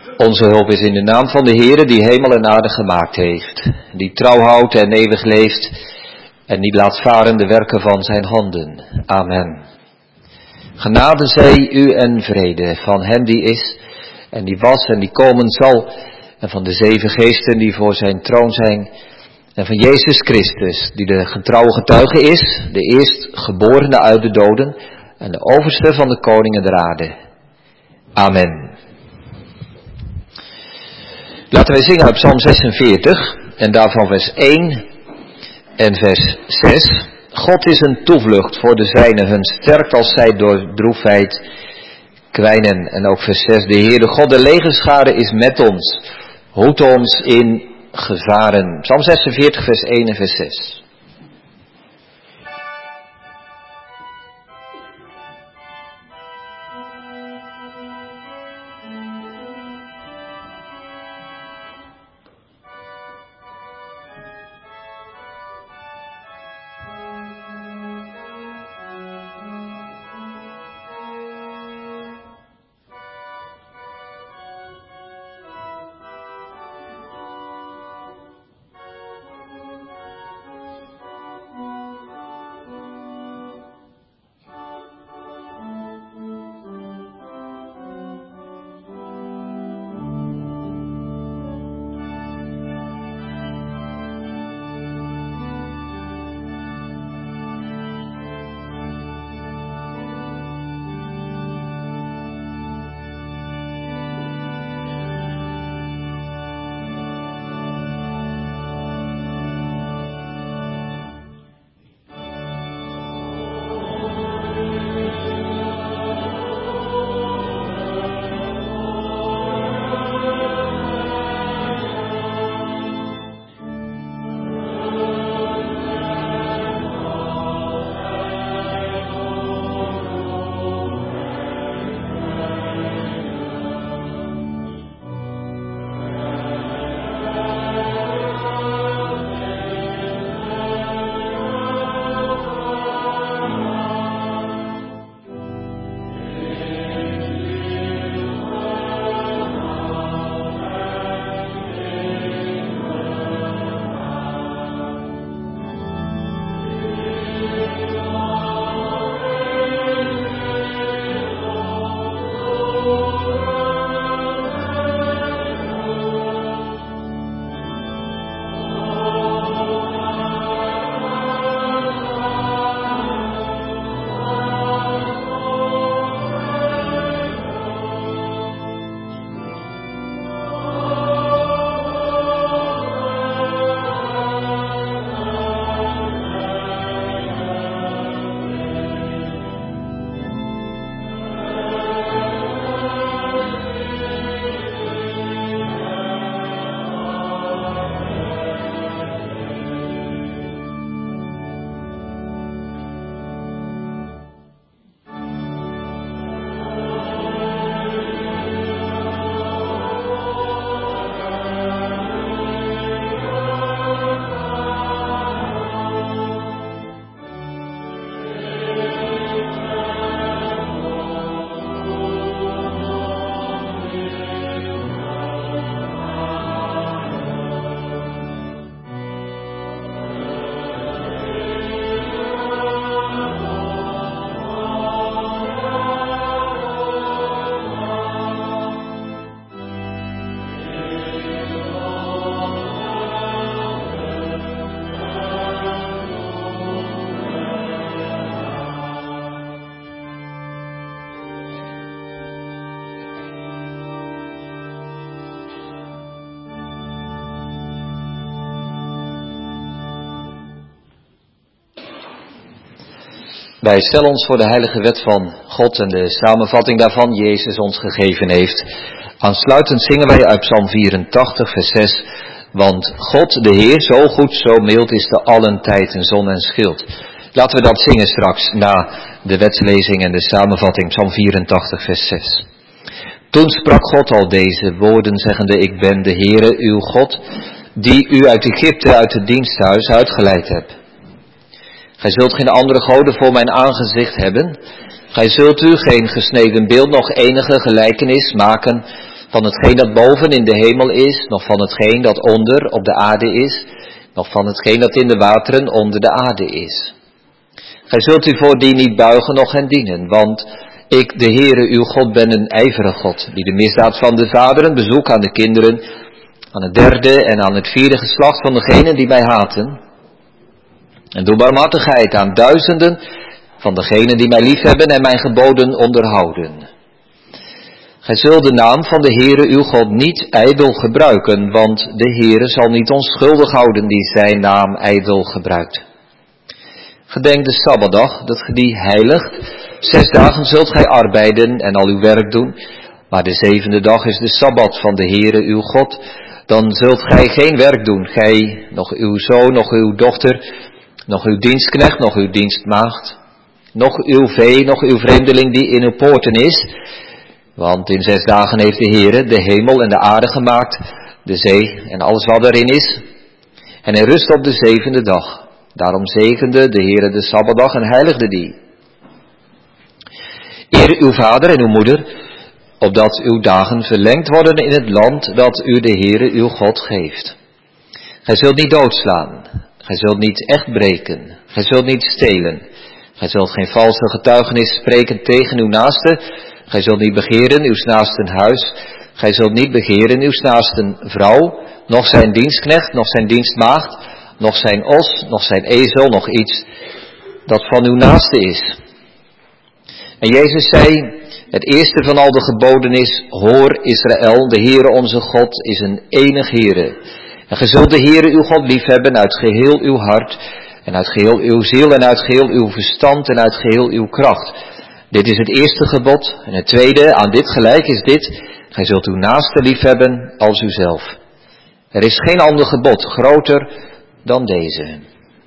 Onze hulp is in de naam van de Heere die hemel en aarde gemaakt heeft, die trouw houdt en eeuwig leeft en niet laat varen de werken van zijn handen. Amen. Genade zij u en vrede van hem die is en die was en die komen zal en van de 7 geesten die voor zijn troon zijn en van Jezus Christus die de getrouwe getuige is, de eerstgeborene uit de doden en de overste van de koningen der aarde. Amen. Laten wij zingen uit Psalm 46 en daarvan vers 1 en vers 6. God is een toevlucht voor de zijnen, hun sterkt als zij door droefheid kwijnen. En ook vers 6. De Heer, de God der legerscharen is met ons, hoedt ons in gevaren. Psalm 46 vers 1 en vers 6. Wij stellen ons voor de heilige wet van God en de samenvatting daarvan Jezus ons gegeven heeft. Aansluitend zingen wij uit Psalm 84 vers 6. Want God de Heer, zo goed, zo mild is te allen tijd een zon en schild. Laten we dat zingen straks na de wetslezing en de samenvatting, Psalm 84 vers 6. Toen sprak God al deze woorden, zeggende: Ik ben de Heere uw God, die u uit Egypte, uit het diensthuis uitgeleid hebt. Gij zult geen andere goden voor mijn aangezicht hebben. Gij zult u geen gesneden beeld, nog enige gelijkenis maken van hetgeen dat boven in de hemel is, nog van hetgeen dat onder op de aarde is, nog van hetgeen dat in de wateren onder de aarde is. Gij zult u voor die niet buigen, noch hen dienen, want ik, de Heere, uw God, ben een ijverige God, die de misdaad van de vaderen bezoekt aan de kinderen, aan het derde en aan het vierde geslacht van degenen die mij haten, en doe barmhartigheid aan duizenden van degenen die mij liefhebben en mijn geboden onderhouden. Gij zult de naam van de Heere uw God niet ijdel gebruiken, want de Heere zal niet onschuldig houden die zijn naam ijdel gebruikt. Gedenk de Sabbatdag, dat ge die heiligt. 6 dagen zult gij arbeiden en al uw werk doen, maar de 7e dag is de Sabbat van de Heere uw God. Dan zult gij geen werk doen, gij, nog uw zoon, nog uw dochter, nog uw dienstknecht, nog uw dienstmaagd, nog uw vee, nog uw vreemdeling die in uw poorten is. Want in 6 dagen heeft de Heere de hemel en de aarde gemaakt, de zee en alles wat erin is. En hij rust op de 7e dag. Daarom zegende de Heere de Sabbatdag en heiligde die. Eer uw vader en uw moeder, opdat uw dagen verlengd worden in het land dat u de Heere uw God geeft. Gij zult niet doodslaan, gij zult niet echt breken, gij zult niet stelen, gij zult geen valse getuigenis spreken tegen uw naaste, gij zult niet begeren uw naasten huis, gij zult niet begeren uw naasten vrouw, noch zijn dienstknecht, noch zijn dienstmaagd, nog zijn os, nog zijn ezel, nog iets dat van uw naaste is. En Jezus zei, het eerste van al de geboden is, hoor Israël, de Heere onze God is een enig Heere. En gij zult de Heere uw God liefhebben uit geheel uw hart, en uit geheel uw ziel, en uit geheel uw verstand, en uit geheel uw kracht. Dit is het eerste gebod. En het tweede, aan dit gelijk is dit, gij zult uw naaste liefhebben als uzelf. Er is geen ander gebod groter dan deze.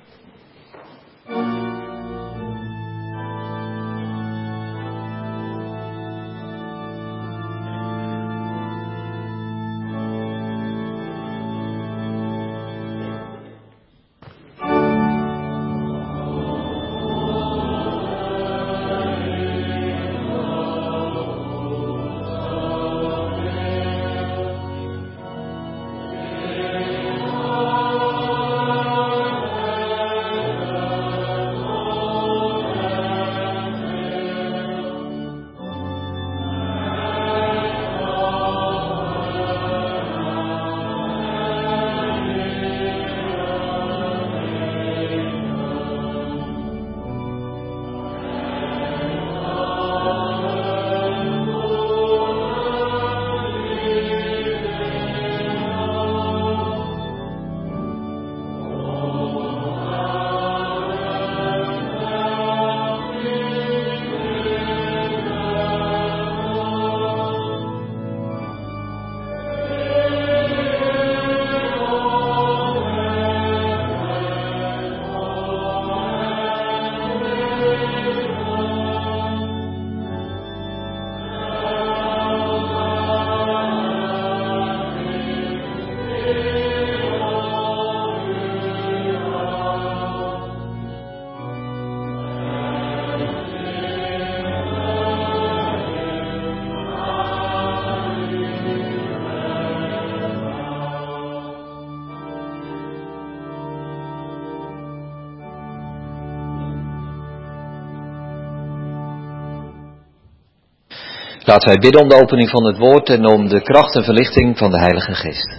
Laten wij bidden om de opening van het woord en om de kracht en verlichting van de Heilige Geest.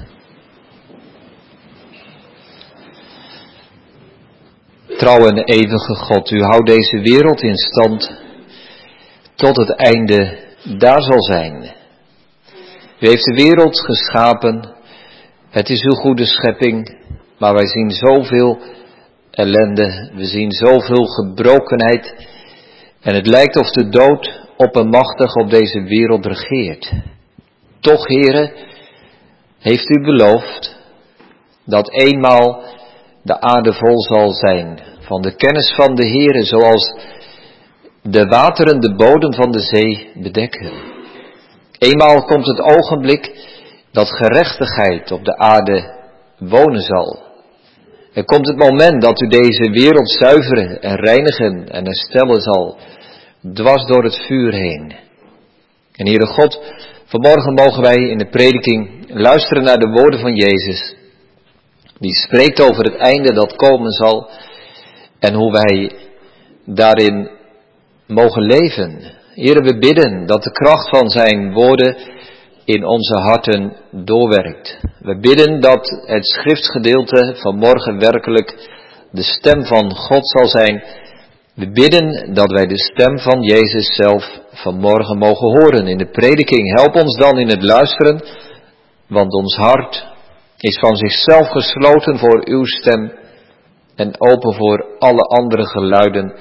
Trouw en eeuwige God, u houdt deze wereld in stand tot het einde daar zal zijn. U heeft de wereld geschapen, het is uw goede schepping, maar wij zien zoveel ellende, we zien zoveel gebrokenheid en het lijkt of de dood oppermachtig op deze wereld regeert. Toch, Heere, heeft u beloofd dat eenmaal de aarde vol zal zijn van de kennis van de Heere, zoals de wateren de bodem van de zee bedekken. Eenmaal komt het ogenblik dat gerechtigheid op de aarde wonen zal. Er komt het moment dat u deze wereld zuiveren en reinigen en herstellen zal, dwars door het vuur heen. En Heere God, Vanmorgen mogen wij in de prediking luisteren naar de woorden van Jezus. Die spreekt over het einde dat komen zal en hoe wij daarin mogen leven. Heere, we bidden dat de kracht van zijn woorden in onze harten doorwerkt. We bidden dat het schriftgedeelte van morgen werkelijk de stem van God zal zijn. We bidden dat wij de stem van Jezus zelf vanmorgen mogen horen in de prediking. Help ons dan in het luisteren, want ons hart is van zichzelf gesloten voor uw stem en open voor alle andere geluiden.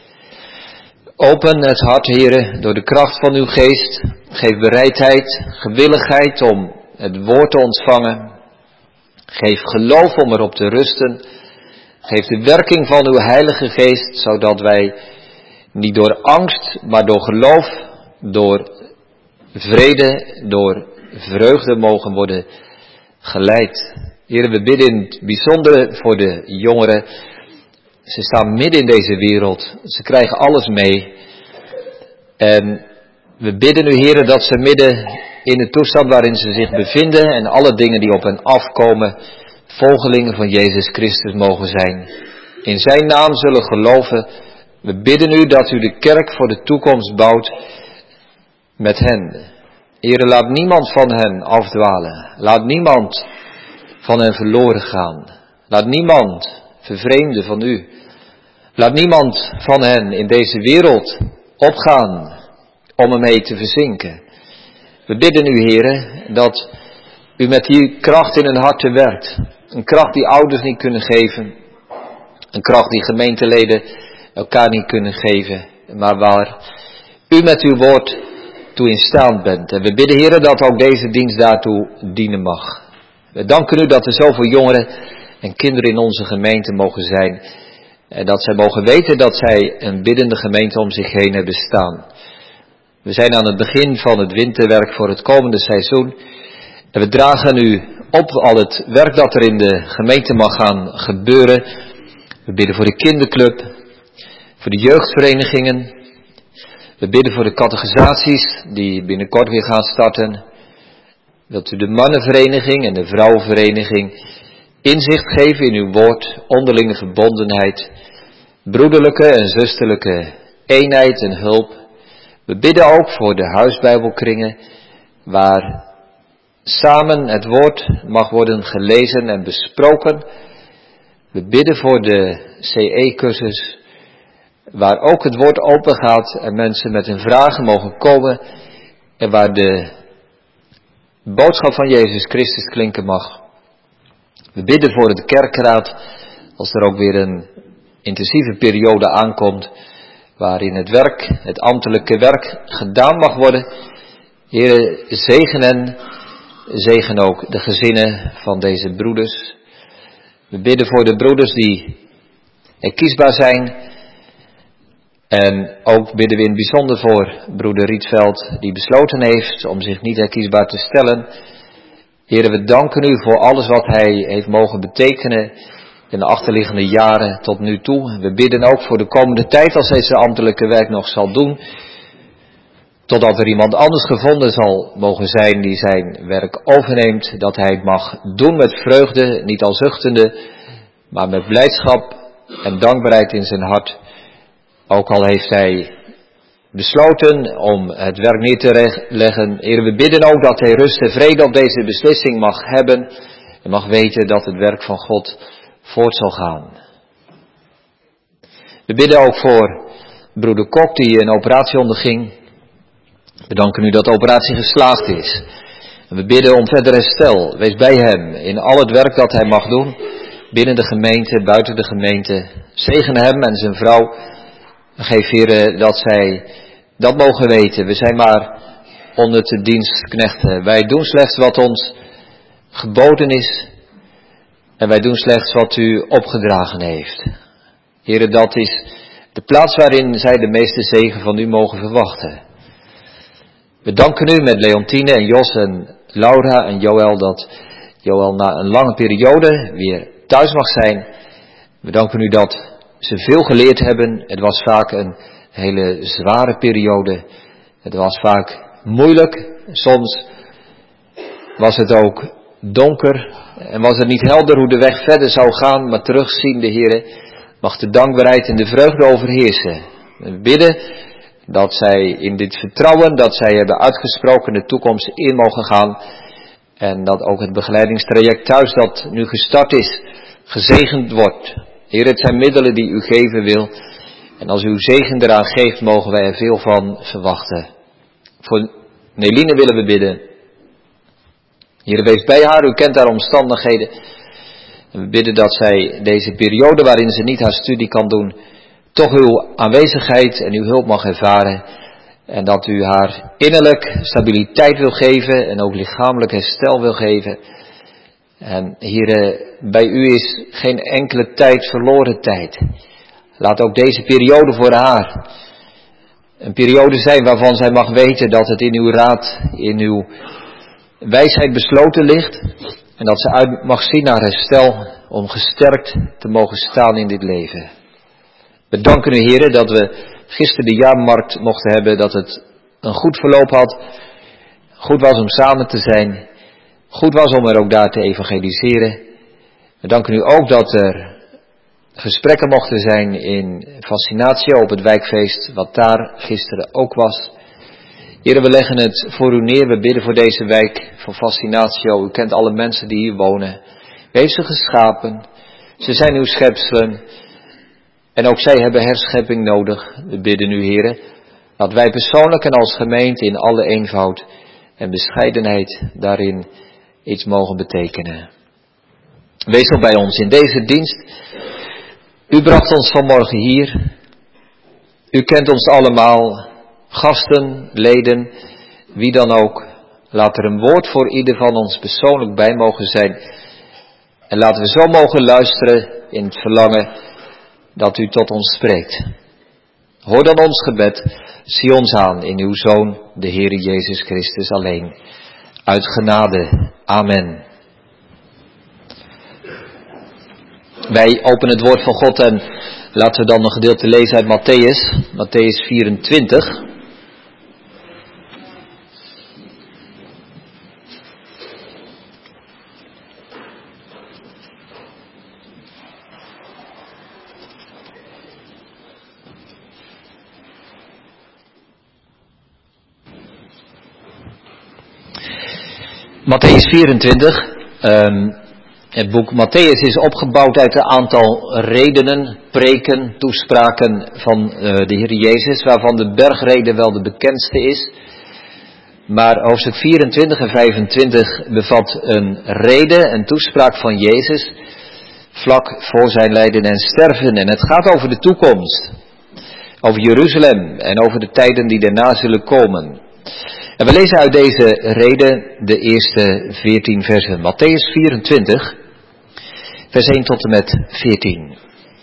Open het hart, Heere, door de kracht van uw geest. Geef bereidheid, gewilligheid om het woord te ontvangen. Geef geloof om erop te rusten. Geef de werking van uw Heilige Geest, zodat wij niet door angst, maar door geloof, door vrede, door vreugde mogen worden geleid. Heere, we bidden in het bijzondere voor de jongeren. Ze staan midden in deze wereld. Ze krijgen alles mee. En we bidden u, Heere, dat ze midden in de toestand waarin ze zich bevinden en alle dingen die op hen afkomen, volgelingen van Jezus Christus mogen zijn. In zijn naam zullen geloven. We bidden u dat u de kerk voor de toekomst bouwt met hen. Heere, laat niemand van hen afdwalen. Laat niemand van hen verloren gaan. Laat niemand vervreemden van u. Laat niemand van hen in deze wereld opgaan om ermee te verzinken. We bidden u, Heere, dat u met die kracht in hun harten werkt. Een kracht die ouders niet kunnen geven. Een kracht die gemeenteleden elkaar niet kunnen geven. Maar waar u met uw woord toe in staat bent. En we bidden, Heere, dat ook deze dienst daartoe dienen mag. We danken u dat er zoveel jongeren en kinderen in onze gemeente mogen zijn. En dat zij mogen weten dat zij een biddende gemeente om zich heen hebben staan. We zijn aan het begin van het winterwerk voor het komende seizoen. En we dragen u op al het werk dat er in de gemeente mag gaan gebeuren. We bidden voor de kinderclub, voor de jeugdverenigingen. We bidden voor de catechisaties die binnenkort weer gaan starten. Wilt u de mannenvereniging en de vrouwenvereniging inzicht geven in uw woord, onderlinge verbondenheid, broederlijke en zusterlijke eenheid en hulp. We bidden ook voor de huisbijbelkringen, waar samen het woord mag worden gelezen en besproken. We bidden voor de CE-cursus, waar ook het woord open gaat en mensen met hun vragen mogen komen en waar de boodschap van Jezus Christus klinken mag. We bidden voor de kerkraad, als er ook weer een intensieve periode aankomt, waarin het werk, het ambtelijke werk gedaan mag worden. Heere, zegen hen, zegen ook de gezinnen van deze broeders. We bidden voor de broeders die kiesbaar zijn. En ook bidden we in het bijzonder voor broeder Rietveld, die besloten heeft om zich niet herkiesbaar te stellen. Heere, we danken u voor alles wat hij heeft mogen betekenen in de achterliggende jaren tot nu toe. We bidden ook voor de komende tijd als hij zijn ambtelijke werk nog zal doen. Totdat er iemand anders gevonden zal mogen zijn die zijn werk overneemt. Dat hij het mag doen met vreugde, niet al zuchtende, maar met blijdschap en dankbaarheid in zijn hart. Ook al heeft hij besloten om het werk neer te leggen. Heere, we bidden ook dat hij rust en vrede op deze beslissing mag hebben. En mag weten dat het werk van God voort zal gaan. We bidden ook voor broeder Kok die een operatie onderging. We danken u dat de operatie geslaagd is. En we bidden om verder herstel. Wees bij hem in al het werk dat hij mag doen. Binnen de gemeente, buiten de gemeente. Zegen hem en zijn vrouw. Geef, Heere, dat zij dat mogen weten. We zijn maar onder de dienstknechten. Wij doen slechts wat ons geboden is. En wij doen slechts wat u opgedragen heeft. Heere, dat is de plaats waarin zij de meeste zegen van u mogen verwachten. We danken u met Leontine en Jos en Laura en Joël dat Joël na een lange periode weer thuis mag zijn. We danken u dat ze veel geleerd hebben. Het was vaak een hele zware periode. Het was vaak moeilijk. Soms was het ook donker en was het niet helder hoe de weg verder zou gaan. Maar terugziende, Heere, mag de dankbaarheid en de vreugde overheersen. We bidden dat zij in dit vertrouwen dat zij hebben uitgesproken de toekomst in mogen gaan. En dat ook het begeleidingstraject thuis dat nu gestart is, gezegend wordt. Heer, het zijn middelen die u geven wil. En als u uw zegen eraan geeft, mogen wij er veel van verwachten. Voor Neline willen we bidden. Heer, wees bij haar, u kent haar omstandigheden. En we bidden dat zij deze periode waarin ze niet haar studie kan doen, toch uw aanwezigheid en uw hulp mag ervaren. En dat u haar innerlijk stabiliteit wil geven en ook lichamelijk herstel wil geven. En Heer, bij u is geen enkele tijd verloren tijd. Laat ook deze periode voor haar een periode zijn waarvan zij mag weten dat het in uw raad, in uw wijsheid besloten ligt. En dat ze uit mag zien naar herstel om gesterkt te mogen staan in dit leven. We danken u, Heer, dat we gisteren de jaarmarkt mochten hebben, dat het een goed verloop had. Goed was om samen te zijn. Goed was om er ook daar te evangeliseren. We danken u ook dat er gesprekken mochten zijn in Fascinatio op het wijkfeest, wat daar gisteren ook was. Heer, we leggen het voor u neer. We bidden voor deze wijk van Fascinatio. U kent alle mensen die hier wonen. U heeft ze geschapen. Ze zijn uw schepselen. En ook zij hebben herschepping nodig. We bidden u, Heer, dat wij persoonlijk en als gemeente in alle eenvoud en bescheidenheid daarin iets mogen betekenen. Wees al bij ons in deze dienst. U bracht ons vanmorgen hier. U kent ons allemaal, gasten, leden, wie dan ook. Laat er een woord voor ieder van ons persoonlijk bij mogen zijn. En laten we zo mogen luisteren in het verlangen dat u tot ons spreekt. Hoor dan ons gebed, zie ons aan in uw Zoon, de Heere Jezus Christus alleen. Uit genade. Amen. Wij openen het woord van God en laten we dan een gedeelte lezen uit Matthäus. Matthäus 24. Matthäus 24. Het boek Matthäus is opgebouwd uit een aantal redenen, preken, toespraken van de Heer Jezus, waarvan de bergrede wel de bekendste is. Maar hoofdstuk 24 en 25 bevat een rede, een toespraak van Jezus, vlak voor zijn lijden en sterven. En het gaat over de toekomst, over Jeruzalem en over de tijden die daarna zullen komen. En we lezen uit deze reden de eerste 14 versen. Matthäus 24, vers 1 tot en met 14.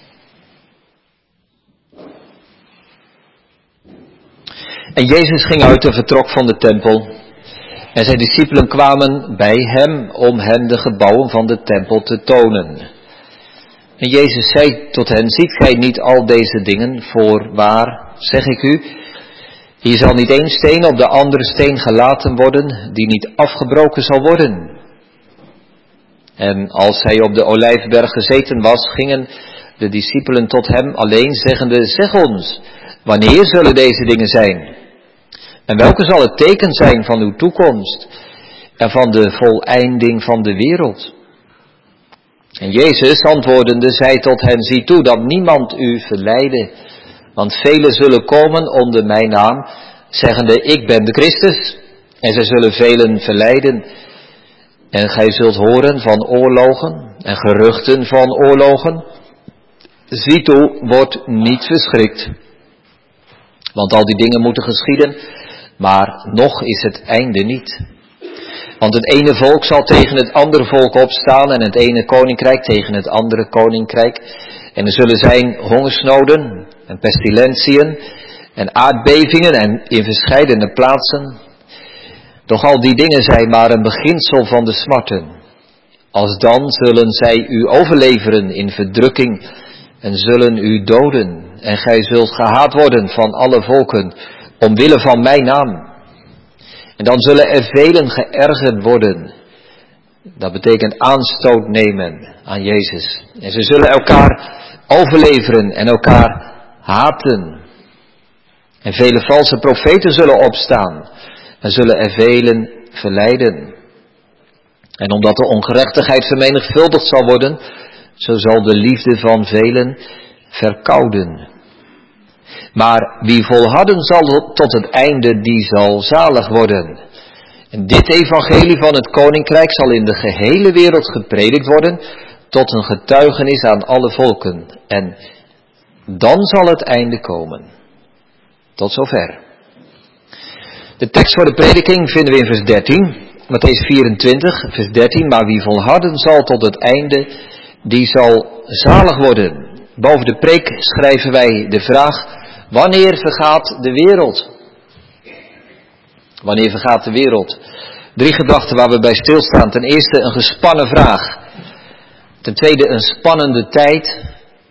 En Jezus ging uit en vertrok van de tempel. En zijn discipelen kwamen bij hem om hem de gebouwen van de tempel te tonen. En Jezus zei tot hen, ziet gij niet al deze dingen? Voorwaar, zeg ik u, hier zal niet één steen op de andere steen gelaten worden, die niet afgebroken zal worden. En als hij op de Olijfberg gezeten was, gingen de discipelen tot hem alleen, zeggende, zeg ons, wanneer zullen deze dingen zijn? En welke zal het teken zijn van uw toekomst en van de voleinding van de wereld? En Jezus antwoordende zei tot hen, zie toe dat niemand u verleide, want velen zullen komen onder mijn naam, zeggende, ik ben de Christus. En zij zullen velen verleiden. En gij zult horen van oorlogen en geruchten van oorlogen. Zie toe, word niet verschrikt. Want al die dingen moeten geschieden, maar nog is het einde niet. Want het ene volk zal tegen het andere volk opstaan en het ene koninkrijk tegen het andere koninkrijk. En er zullen zijn hongersnoden en pestilentiën en aardbevingen en in verscheidene plaatsen. Doch al die dingen zijn maar een beginsel van de smarten. Alsdan zullen zij u overleveren in verdrukking en zullen u doden. En gij zult gehaat worden van alle volken, omwille van mijn naam. En dan zullen er velen geërgerd worden. Dat betekent aanstoot nemen aan Jezus. En ze zullen elkaar overleveren en elkaar haten. En vele valse profeten zullen opstaan. En zullen er velen verleiden. En omdat de ongerechtigheid vermenigvuldigd zal worden, zo zal de liefde van velen verkouden. Maar wie volharden zal tot het einde, die zal zalig worden. En dit evangelie van het koninkrijk zal in de gehele wereld gepredikt worden, tot een getuigenis aan alle volken. En dan zal het einde komen. Tot zover. De tekst voor de prediking vinden we in vers 13, Mattheüs 24, vers 13. Maar wie volharden zal tot het einde, die zal zalig worden. Boven de preek schrijven wij de vraag: wanneer vergaat de wereld? Wanneer vergaat de wereld? 3 gedachten waar we bij stilstaan. Ten eerste een gespannen vraag. Ten tweede een spannende tijd.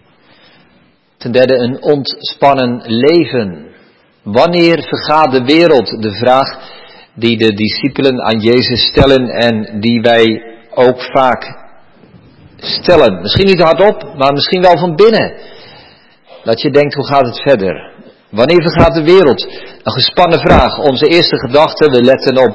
Ten derde een ontspannen leven. Wanneer vergaat de wereld? De vraag die de discipelen aan Jezus stellen en die wij ook vaak stellen. Misschien niet hardop, maar misschien wel van binnen. Dat je denkt, hoe gaat het verder? Wanneer vergaat de wereld? Een gespannen vraag. Onze eerste gedachte, we letten op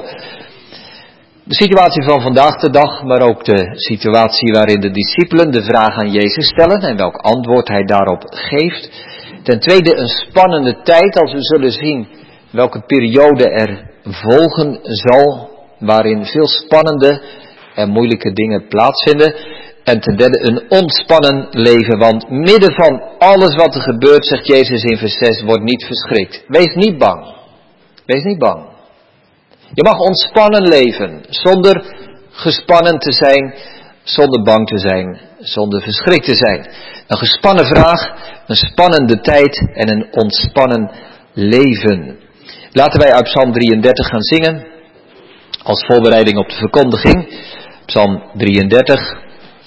de situatie van vandaag de dag, maar ook de situatie waarin de discipelen de vraag aan Jezus stellen en welk antwoord hij daarop geeft. Ten tweede een spannende tijd, als we zullen zien welke periode er volgen zal, waarin veel spannende en moeilijke dingen plaatsvinden. En ten derde een ontspannen leven, want midden van alles wat er gebeurt, zegt Jezus in vers 6, word niet verschrikt. Wees niet bang. Wees niet bang. Je mag ontspannen leven, zonder gespannen te zijn, zonder bang te zijn, zonder verschrikt te zijn. Een gespannen vraag, een spannende tijd en een ontspannen leven. Laten wij uit Psalm 33 gaan zingen, als voorbereiding op de verkondiging. Psalm 33,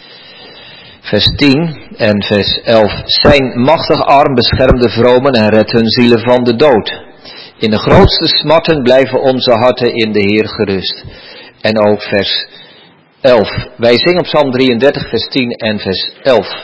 vers 10 en vers 11. Zijn machtig arm beschermt de vromen en redt hun zielen van de dood. In de grootste smarten blijven onze harten in de Heer gerust. En ook vers 11. Wij zingen op Psalm 33, vers 10 en vers 11.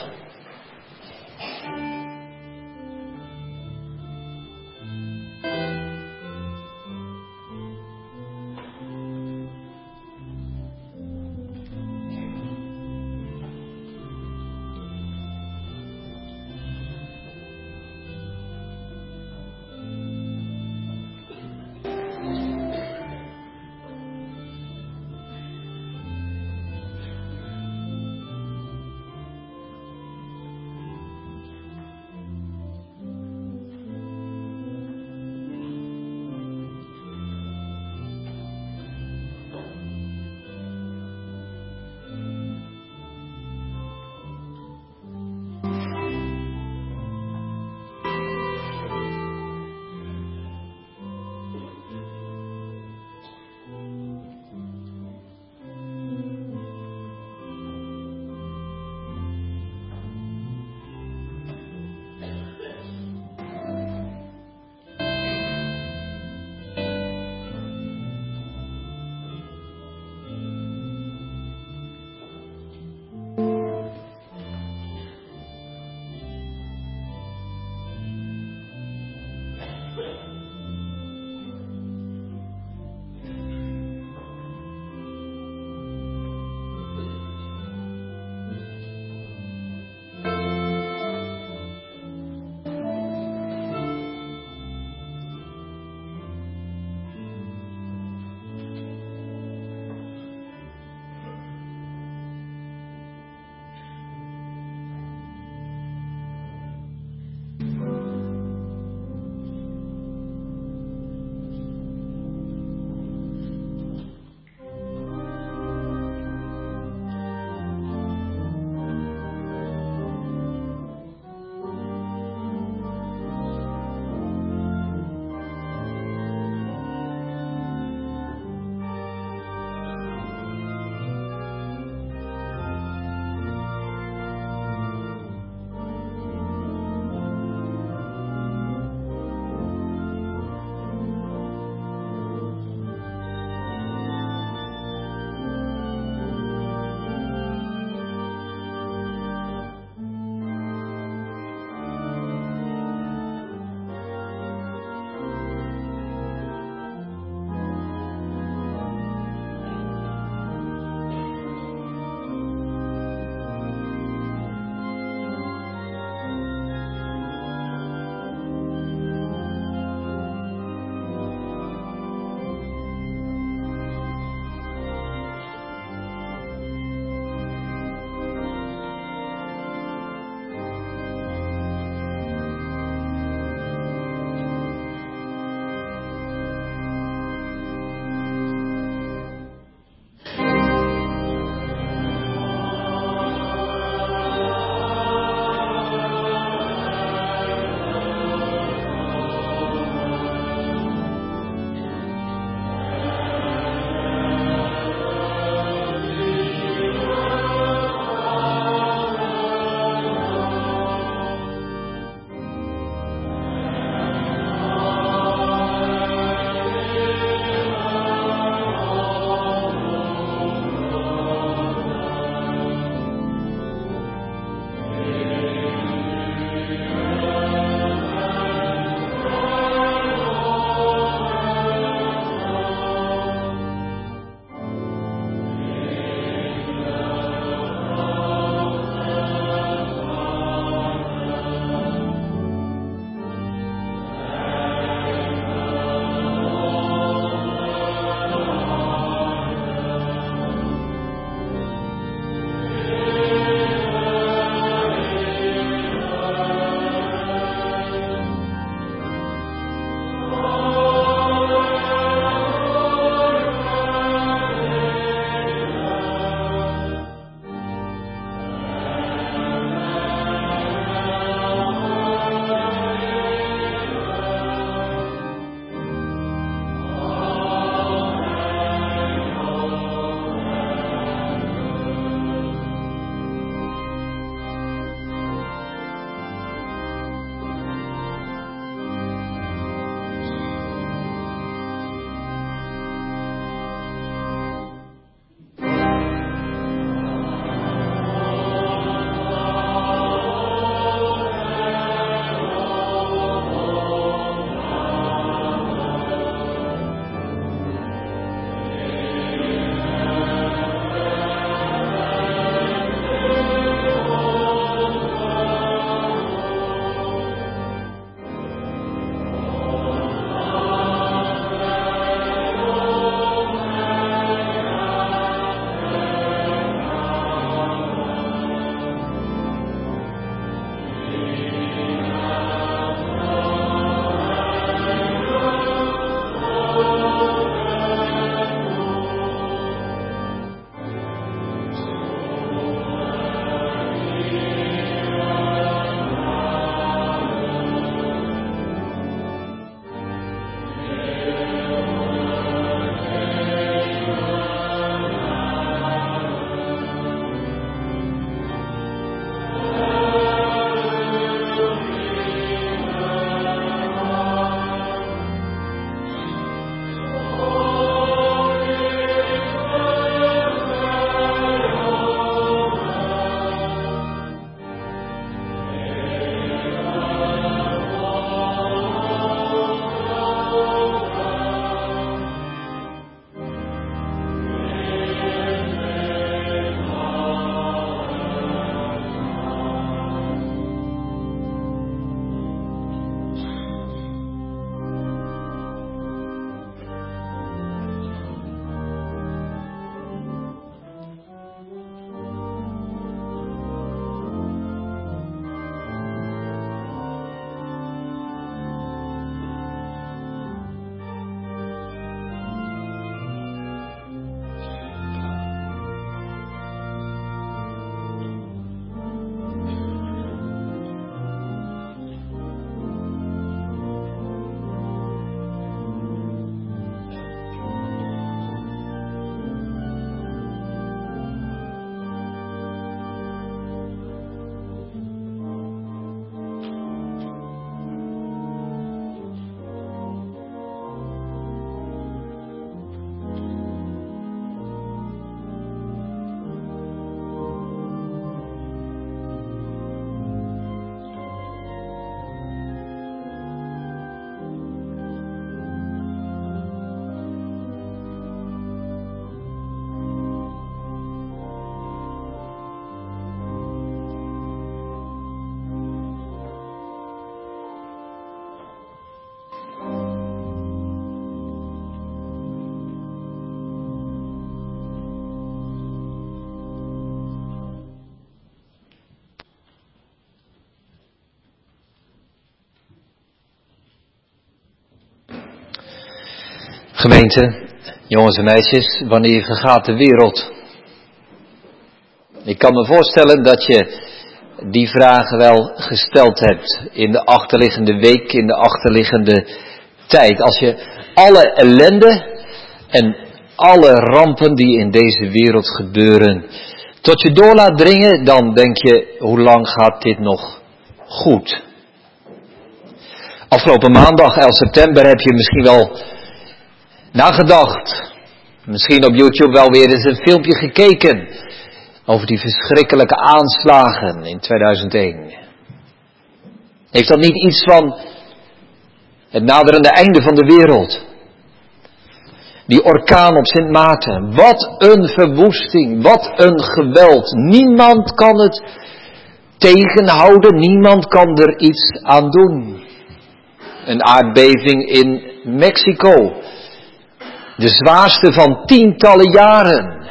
Gemeente, jongens en meisjes, wanneer vergaat de wereld? Ik kan me voorstellen dat je die vragen wel gesteld hebt in de achterliggende week, in de achterliggende tijd. Als je alle ellende en alle rampen die in deze wereld gebeuren tot je door laat dringen, dan denk je, hoe lang gaat dit nog goed? Afgelopen maandag, 11 september, heb je misschien wel nagedacht. Misschien op YouTube wel weer eens een filmpje gekeken over die verschrikkelijke aanslagen in 2001. Heeft dat niet iets van het naderende einde van de wereld? Die orkaan op Sint Maarten. Wat een verwoesting, wat een geweld. Niemand kan het tegenhouden, niemand kan er iets aan doen. Een aardbeving in Mexico. De zwaarste van tientallen jaren.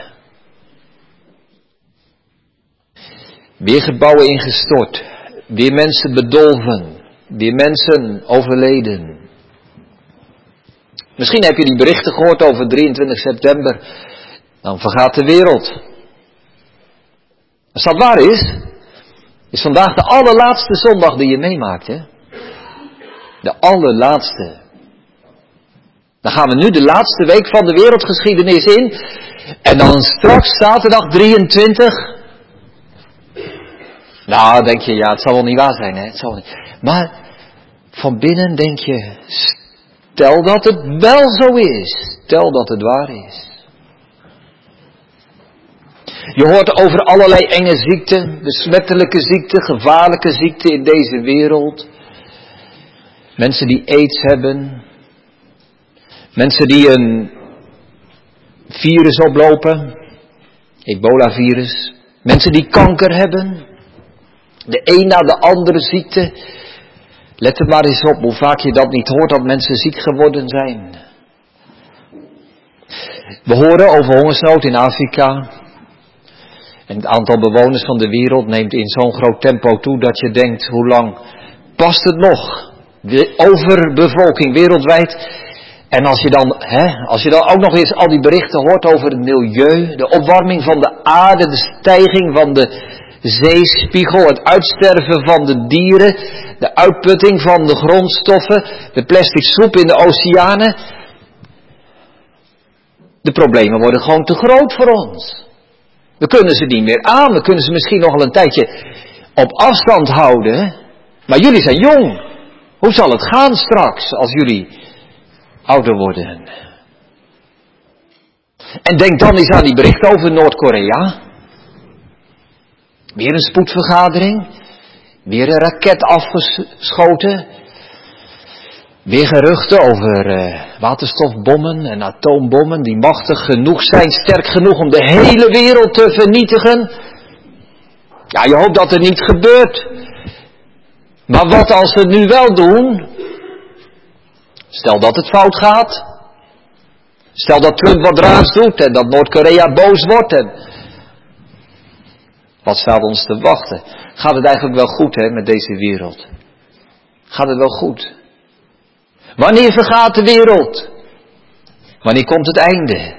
Weer gebouwen ingestort. Weer mensen bedolven. Weer mensen overleden. Misschien heb je die berichten gehoord over 23 september. Dan vergaat de wereld. Als dat waar is vandaag de allerlaatste zondag die je meemaakt, hè? De allerlaatste. Dan gaan we nu de laatste week van de wereldgeschiedenis in. En dan straks zaterdag 23. Nou, denk je, ja, het zal wel niet waar zijn, hè? Het zal niet. Maar van binnen denk je, stel dat het wel zo is. Stel dat het waar is. Je hoort over allerlei enge ziekten, besmettelijke ziekten, gevaarlijke ziekten in deze wereld. Mensen die aids hebben. Mensen die een virus oplopen. Ebola-virus. Mensen die kanker hebben. De een na de andere ziekte. Let er maar eens op hoe vaak je dat niet hoort, dat mensen ziek geworden zijn. We horen over hongersnood in Afrika. En het aantal bewoners van de wereld neemt in zo'n groot tempo toe dat je denkt, hoe lang past het nog? De overbevolking wereldwijd. En als je dan ook nog eens al die berichten hoort over het milieu, de opwarming van de aarde, de stijging van de zeespiegel, het uitsterven van de dieren, de uitputting van de grondstoffen, de plastic soep in de oceanen. De problemen worden gewoon te groot voor ons. We kunnen ze niet meer aan, we kunnen ze misschien nog al een tijdje op afstand houden. Maar jullie zijn jong. Hoe zal het gaan straks als jullie ouder worden? En denk dan eens aan die berichten over Noord-Korea. Weer een spoedvergadering. Weer een raket afgeschoten. Weer geruchten over waterstofbommen en atoombommen die machtig genoeg zijn, sterk genoeg om de hele wereld te vernietigen. Ja, je hoopt dat het niet gebeurt. Maar wat als we het nu wel doen? Stel dat het fout gaat. Stel dat Trump wat raars doet en dat Noord-Korea boos wordt. En wat staat ons te wachten? Gaat het eigenlijk wel goed, hè, met deze wereld? Gaat het wel goed? Wanneer vergaat de wereld? Wanneer komt het einde?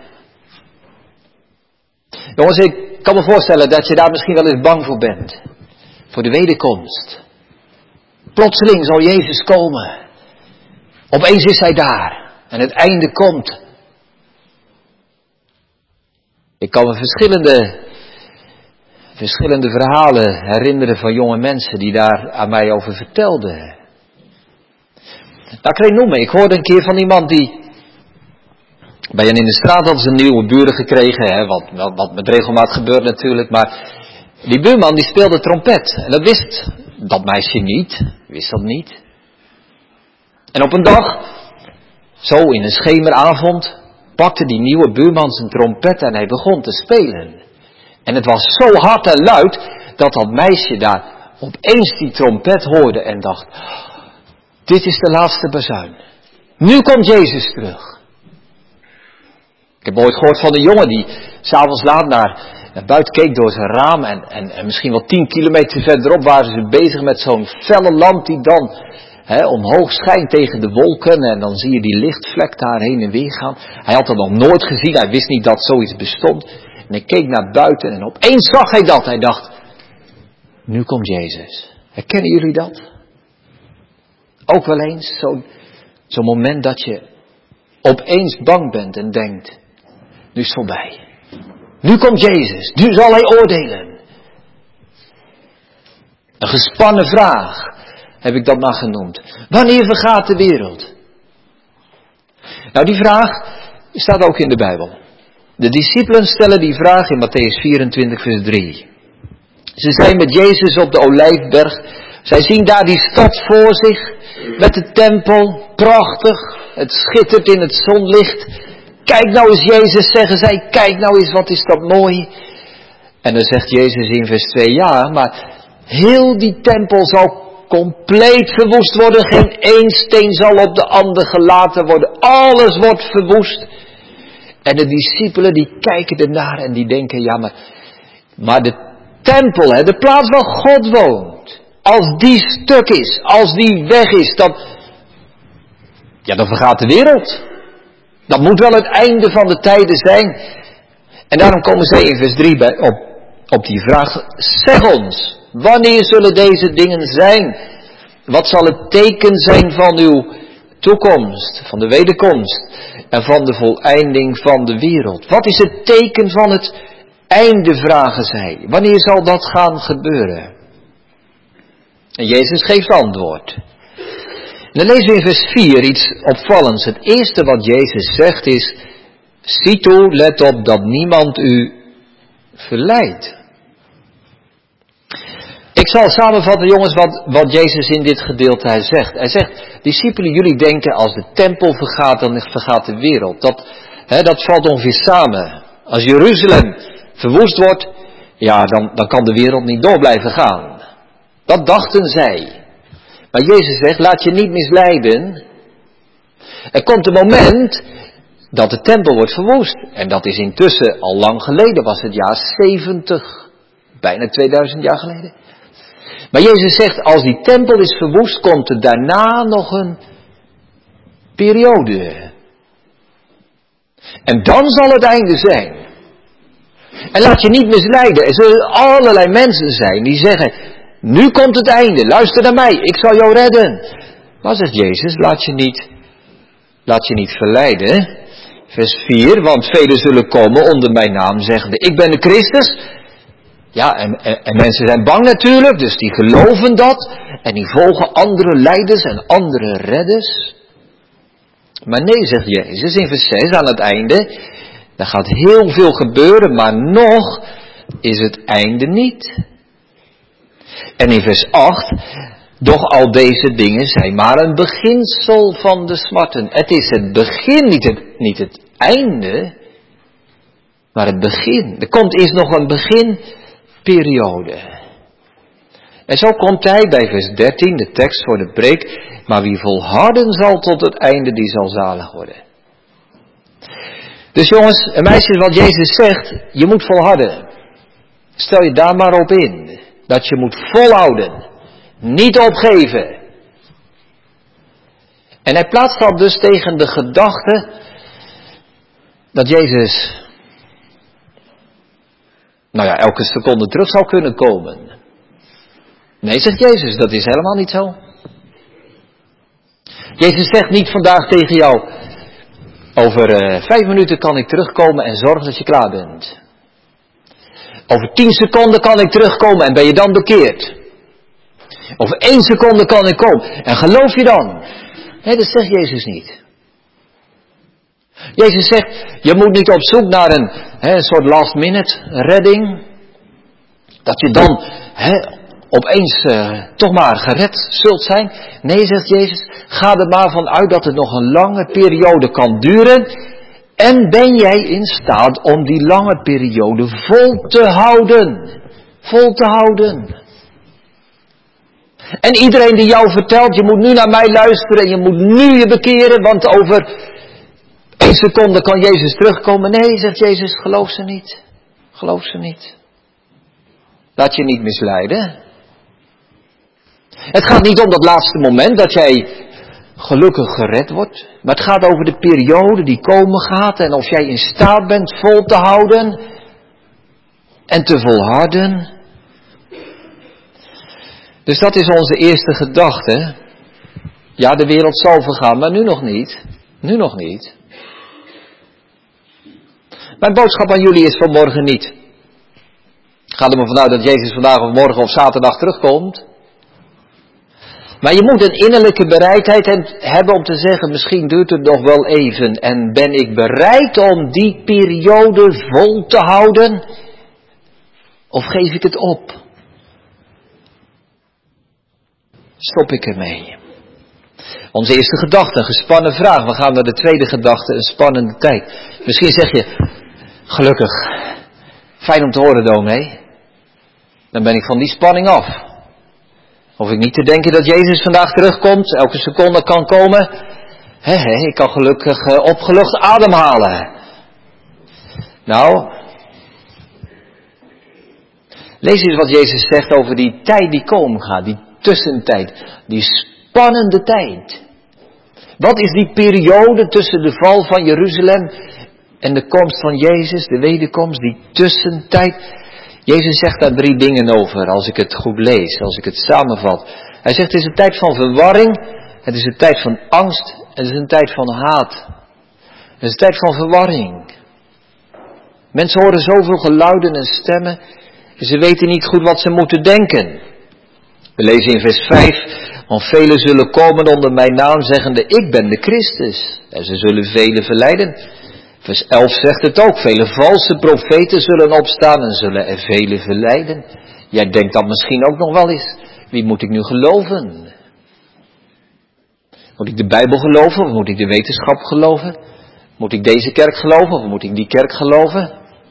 Jongens, ik kan me voorstellen dat je daar misschien wel eens bang voor bent. Voor de wederkomst. Plotseling zal Jezus komen. Opeens is hij daar. En het einde komt. Ik kan me verschillende verhalen herinneren van jonge mensen die daar aan mij over vertelden. Nou, kan ik noemen. Ik hoorde een keer van iemand die bij hen in de straat hadden ze een nieuwe buren gekregen. Hè, wat met regelmaat gebeurt natuurlijk. Maar die buurman die speelde trompet. En dat wist dat meisje niet. Wist dat niet. En op een dag, zo in een schemeravond, pakte die nieuwe buurman zijn trompet en hij begon te spelen. En het was zo hard en luid dat meisje daar opeens die trompet hoorde en dacht, dit is de laatste bazuin. Nu komt Jezus terug. Ik heb ooit gehoord van een jongen die 's avonds laat naar buiten keek door zijn raam en misschien wel 10 kilometer verderop waren ze bezig met zo'n felle lamp die dan omhoog schijnt tegen de wolken en dan zie je die lichtvlek daar heen en weer gaan. Hij had dat nog nooit gezien, hij wist niet dat zoiets bestond. En hij keek naar buiten en opeens zag hij dat. Hij dacht, nu komt Jezus. Herkennen jullie dat? Ook wel eens zo'n moment dat je opeens bang bent en denkt, nu is het voorbij. Nu komt Jezus, nu zal hij oordelen. Een gespannen vraag heb ik dat maar genoemd. Wanneer vergaat de wereld? Nou, die vraag staat ook in de Bijbel. De discipelen stellen die vraag in Mattheüs 24 vers 3. Ze zijn met Jezus op de Olijfberg. Zij zien daar die stad voor zich. Met de tempel. Prachtig. Het schittert in het zonlicht. Kijk nou eens Jezus, zeggen zij. Kijk nou eens, wat is dat mooi. En dan zegt Jezus in vers 2. Ja, maar heel die tempel zal compleet verwoest worden. Geen één steen zal op de ander gelaten worden. Alles wordt verwoest. En de discipelen die kijken ernaar en die denken, ja maar de tempel, de plaats waar God woont. Als die stuk is, als die weg is, dan vergaat de wereld. Dat moet wel het einde van de tijden zijn. En daarom komen zij in vers 3 op die vraag, zeg ons, wanneer zullen deze dingen zijn? Wat zal het teken zijn van uw toekomst, van de wederkomst en van de voleinding van de wereld? Wat is het teken van het einde, vragen zij. Wanneer zal dat gaan gebeuren? En Jezus geeft antwoord. En dan lezen we in vers 4 iets opvallends. Het eerste wat Jezus zegt is, zie toe, let op dat niemand u verleidt. Ik zal samenvatten, jongens, wat Jezus in dit gedeelte zegt. Hij zegt, discipelen, jullie denken als de tempel vergaat, dan vergaat de wereld. Dat valt ongeveer samen. Als Jeruzalem verwoest wordt, ja, dan kan de wereld niet door blijven gaan. Dat dachten zij. Maar Jezus zegt, laat je niet misleiden. Er komt een moment dat de tempel wordt verwoest. En dat is intussen al lang geleden, was het jaar 70. Bijna 2000 jaar geleden. Maar Jezus zegt, als die tempel is verwoest, komt er daarna nog een periode. En dan zal het einde zijn. En laat je niet misleiden. Er zullen allerlei mensen zijn die zeggen, nu komt het einde, luister naar mij, ik zal jou redden. Maar zegt Jezus, laat je niet verleiden. Vers 4, want velen zullen komen onder mijn naam zeggende, ik ben de Christus. Ja, en mensen zijn bang natuurlijk, dus die geloven dat. En die volgen andere leiders en andere redders. Maar nee, zegt Jezus in vers 6 aan het einde, er gaat heel veel gebeuren, maar nog is het einde niet. En in vers 8, doch al deze dingen zijn maar een beginsel van de smarten. Het is het begin, niet het einde, maar het begin. Er komt eerst nog een beginperiode. En zo komt hij bij vers 13, de tekst voor de preek, maar wie volharden zal tot het einde, die zal zalig worden. Dus jongens en meisjes, wat Jezus zegt, je moet volharden. Stel je daar maar op in. Dat je moet volhouden. Niet opgeven. En hij plaatst dat dus tegen de gedachte dat Jezus, elke seconde terug zou kunnen komen. Nee, zegt Jezus, dat is helemaal niet zo. Jezus zegt niet vandaag tegen jou, over 5 minuten kan ik terugkomen en zorg dat je klaar bent. Over 10 seconden kan ik terugkomen en ben je dan bekeerd. Over 1 seconde kan ik komen en geloof je dan? Nee, dat zegt Jezus niet. Jezus zegt, je moet niet op zoek naar een soort last minute redding. Dat je dan opeens toch maar gered zult zijn. Nee, zegt Jezus, ga er maar van uit dat het nog een lange periode kan duren. En ben jij in staat om die lange periode vol te houden. Vol te houden. En iedereen die jou vertelt, je moet nu naar mij luisteren en je moet nu je bekeren, want over 1 seconde kan Jezus terugkomen. Nee, zegt Jezus, geloof ze niet. Geloof ze niet. Laat je niet misleiden. Het gaat niet om dat laatste moment dat jij gelukkig gered wordt. Maar het gaat over de periode die komen gaat. En of jij in staat bent vol te houden. En te volharden. Dus dat is onze eerste gedachte. Ja, de wereld zal vergaan, maar nu nog niet. Nu nog niet. Mijn boodschap aan jullie is vanmorgen niet. Ik ga er maar vanuit dat Jezus vandaag of morgen of zaterdag terugkomt. Maar je moet een innerlijke bereidheid hebben om te zeggen, misschien duurt het nog wel even. En ben ik bereid om die periode vol te houden? Of geef ik het op? Stop ik ermee? Onze eerste gedachte, een gespannen vraag. We gaan naar de tweede gedachte, een spannende tijd. Misschien zeg je, gelukkig, fijn om te horen, dominee. Dan ben ik van die spanning af. Hoef ik niet te denken dat Jezus vandaag terugkomt, elke seconde kan komen. Ik kan gelukkig opgelucht ademhalen. Nou, lees eens wat Jezus zegt over die tijd die komen gaat, die tussentijd, die spannende tijd. Wat is die periode tussen de val van Jeruzalem en de komst van Jezus, de wederkomst, die tussentijd? Jezus zegt daar 3 dingen over, als ik het goed lees, als ik het samenvat. Hij zegt, het is een tijd van verwarring, het is een tijd van angst, het is een tijd van haat. Het is een tijd van verwarring. Mensen horen zoveel geluiden en stemmen, en ze weten niet goed wat ze moeten denken. We lezen in vers 5, want velen zullen komen onder mijn naam, zeggende, ik ben de Christus. En ze zullen velen verleiden. Vers 11 zegt het ook, vele valse profeten zullen opstaan en zullen er velen verleiden. Jij denkt dan misschien ook nog wel eens, wie moet ik nu geloven? Moet ik de Bijbel geloven of moet ik de wetenschap geloven? Moet ik deze kerk geloven of moet ik die kerk geloven?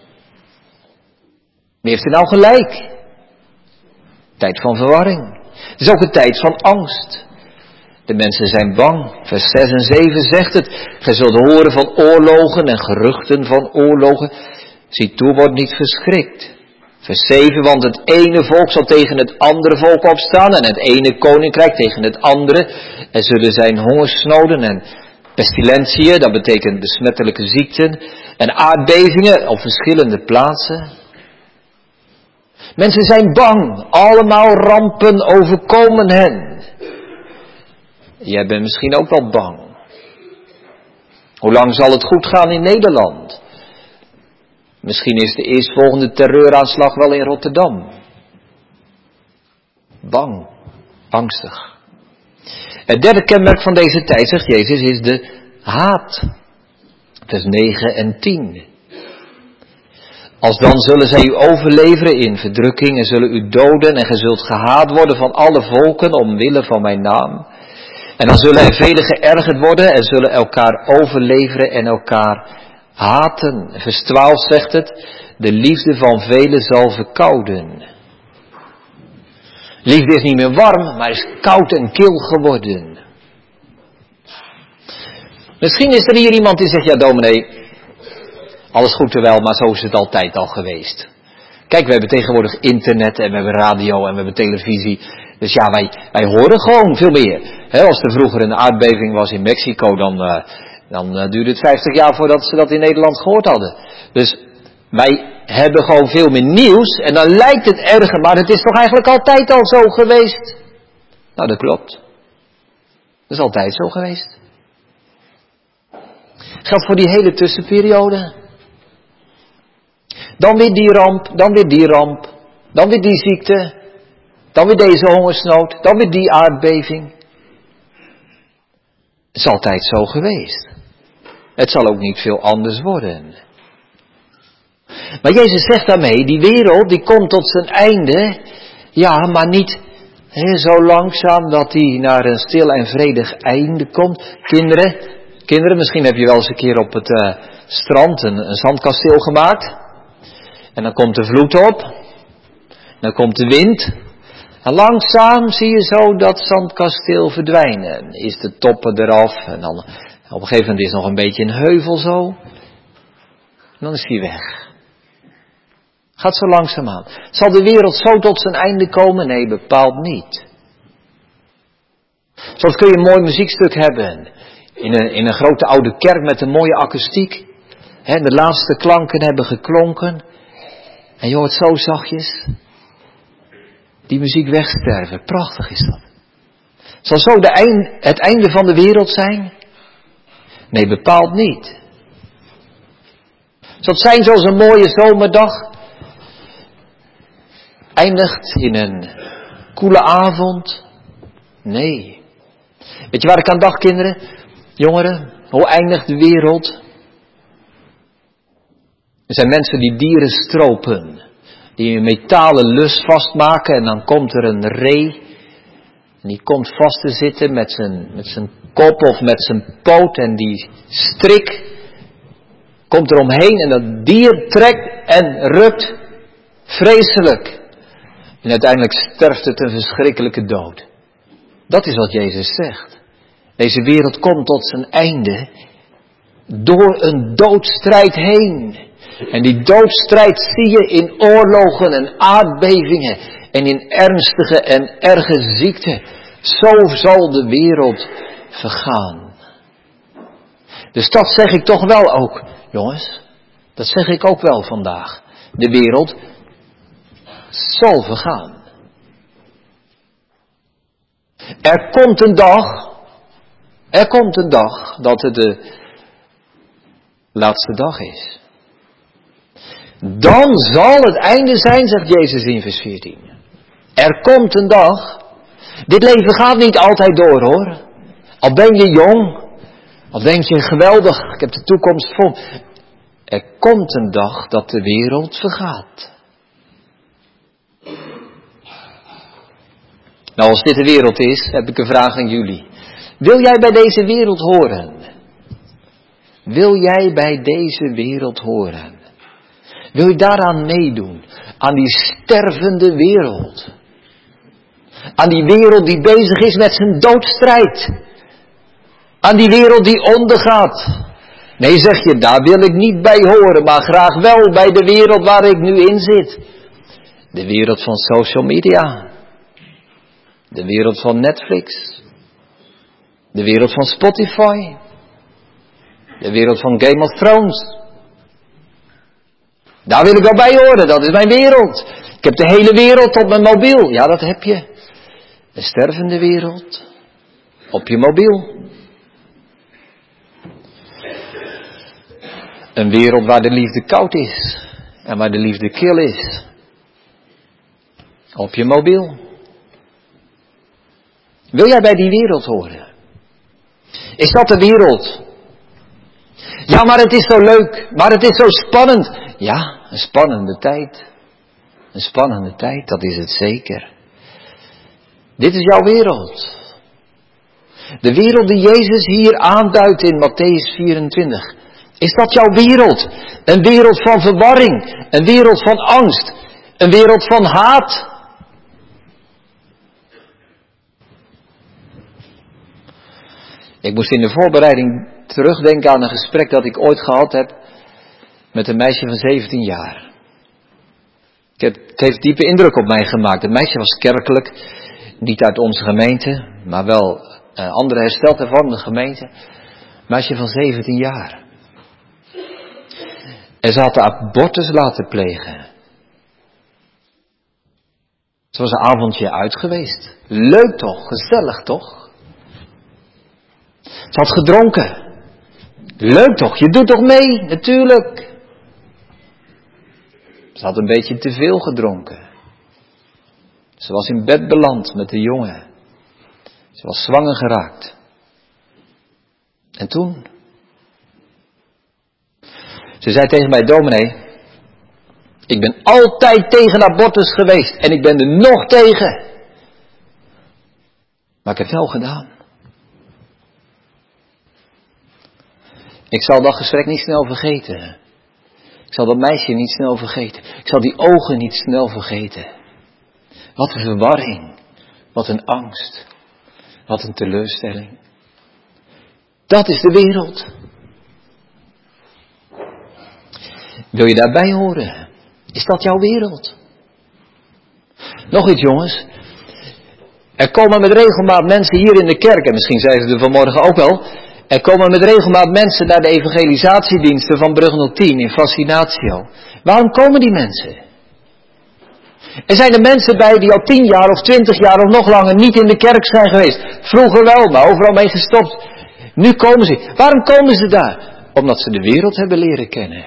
Wie heeft er nou gelijk? Tijd van verwarring. Het is ook een tijd van angst. De mensen zijn bang. Vers 6 en 7 zegt het. Gij zult horen van oorlogen en geruchten van oorlogen. Zie toe, word niet verschrikt. Vers 7, want het ene volk zal tegen het andere volk opstaan en het ene koninkrijk tegen het andere. Er zullen zijn hongersnoden en pestilentiën, dat betekent besmettelijke ziekten, en aardbevingen op verschillende plaatsen. Mensen zijn bang, allemaal rampen overkomen hen. Jij bent misschien ook wel bang. Hoe lang zal het goed gaan in Nederland? Misschien is de eerstvolgende terreuraanslag wel in Rotterdam. Bang, angstig. Het derde kenmerk van deze tijd, zegt Jezus, is de haat. Vers 9 en 10. Alsdan zullen zij u overleveren in verdrukking en zullen u doden en gij zult gehaat worden van alle volken omwille van mijn naam. En dan zullen er velen geërgerd worden en zullen elkaar overleveren en elkaar haten. Vers 12 zegt het, de liefde van velen zal verkouden. Liefde is niet meer warm, maar is koud en kil geworden. Misschien is er hier iemand die zegt, ja dominee, alles goed en wel, maar zo is het altijd al geweest. Kijk, we hebben tegenwoordig internet en we hebben radio en we hebben televisie. Dus ja, wij horen gewoon veel meer. Als er vroeger een aardbeving was in Mexico, dan duurde het 50 jaar voordat ze dat in Nederland gehoord hadden. Dus wij hebben gewoon veel meer nieuws en dan lijkt het erger, maar het is toch eigenlijk altijd al zo geweest? Nou, dat klopt. Dat is altijd zo geweest. Geldt voor die hele tussenperiode. Dan weer die ramp, dan weer die ramp, dan weer die ziekte, dan weer deze hongersnood, dan weer die aardbeving. Het is altijd zo geweest. Het zal ook niet veel anders worden. Maar Jezus zegt daarmee, die wereld die komt tot zijn einde, ja, maar niet zo langzaam dat die naar een stil en vredig einde komt. Kinderen, misschien heb je wel eens een keer op het strand een zandkasteel gemaakt. En dan komt de vloed op. Dan komt de wind. En langzaam zie je zo dat zandkasteel verdwijnen. Is de toppen eraf. En dan op een gegeven moment is nog een beetje een heuvel zo. En dan is hij weg. Gaat zo langzaam aan. Zal de wereld zo tot zijn einde komen? Nee, bepaald niet. Soms kun je een mooi muziekstuk hebben. In een grote oude kerk met een mooie akoestiek. De laatste klanken hebben geklonken. En je hoort zo zachtjes die muziek wegsterven. Prachtig is dat. Zal zo het einde van de wereld zijn? Nee, bepaald niet. Zal het zijn zoals een mooie zomerdag? Eindigt in een koele avond? Nee. Weet je waar ik aan dacht, kinderen? Jongeren, hoe eindigt de wereld? Er zijn mensen die dieren stropen. Die een metalen lus vastmaken en dan komt er een ree. En die komt vast te zitten met zijn kop of met zijn poot. En die strik komt er omheen en dat dier trekt en rukt. Vreselijk. En uiteindelijk sterft het een verschrikkelijke dood. Dat is wat Jezus zegt. Deze wereld komt tot zijn einde door een doodstrijd heen. En die doodstrijd zie je in oorlogen en aardbevingen en in ernstige en erge ziekten. Zo zal de wereld vergaan. Dus dat zeg ik toch wel ook, jongens. Dat zeg ik ook wel vandaag. De wereld zal vergaan. Er komt een dag dat het de laatste dag is. Dan zal het einde zijn, zegt Jezus in vers 14. Er komt een dag. Dit leven gaat niet altijd door, hoor. Al ben je jong. Al denk je geweldig, ik heb de toekomst vol. Er komt een dag dat de wereld vergaat. Nou, als dit de wereld is, heb ik een vraag aan jullie. Wil jij bij deze wereld horen? Wil jij bij deze wereld horen? Wil je daaraan meedoen? Aan die stervende wereld. Aan die wereld die bezig is met zijn doodstrijd. Aan die wereld die ondergaat. Nee, zeg je, daar wil ik niet bij horen, maar graag wel bij de wereld waar ik nu in zit. De wereld van social media. De wereld van Netflix. De wereld van Spotify. De wereld van Game of Thrones. Daar wil ik wel bij horen, dat is mijn wereld. Ik heb de hele wereld op mijn mobiel. Ja, dat heb je. Een stervende wereld. Op je mobiel. Een wereld waar de liefde koud is. En waar de liefde kil is. Op je mobiel. Wil jij bij die wereld horen? Is dat de wereld? Ja, maar het is zo leuk. Maar het is zo spannend. Ja, een spannende tijd. Een spannende tijd, dat is het zeker. Dit is jouw wereld. De wereld die Jezus hier aanduidt in Mattheüs 24. Is dat jouw wereld? Een wereld van verwarring. Een wereld van angst. Een wereld van haat. Ik moest in de voorbereiding terugdenken aan een gesprek dat ik ooit gehad heb met een meisje van 17 jaar. Het heeft diepe indruk op mij gemaakt. Het meisje was kerkelijk, niet uit onze gemeente, maar wel een andere hersteld hervormde gemeente. Een meisje van 17 jaar. En ze had de abortus laten plegen. Ze was een avondje uit geweest. Leuk toch, gezellig toch? Ze had gedronken. Leuk toch, je doet toch mee, natuurlijk. Ze had een beetje te veel gedronken. Ze was in bed beland met de jongen. Ze was zwanger geraakt. En toen? Ze zei tegen mij, dominee, ik ben altijd tegen abortus geweest en ik ben er nog tegen. Maar ik heb het wel gedaan. Ik zal dat gesprek niet snel vergeten. Ik zal dat meisje niet snel vergeten. Ik zal die ogen niet snel vergeten. Wat een verwarring. Wat een angst. Wat een teleurstelling. Dat is de wereld. Wil je daarbij horen? Is dat jouw wereld? Nog iets, jongens. Er komen met regelmaat mensen hier in de kerk, en misschien zeiden ze er vanmorgen ook wel, er komen met regelmaat mensen naar de evangelisatiediensten van Brugge 10 in Fascinatio. Waarom komen die mensen? Er zijn er mensen bij die al 10 jaar of 20 jaar of nog langer niet in de kerk zijn geweest. Vroeger wel, maar overal mee gestopt. Nu komen ze. Waarom komen ze daar? Omdat ze de wereld hebben leren kennen.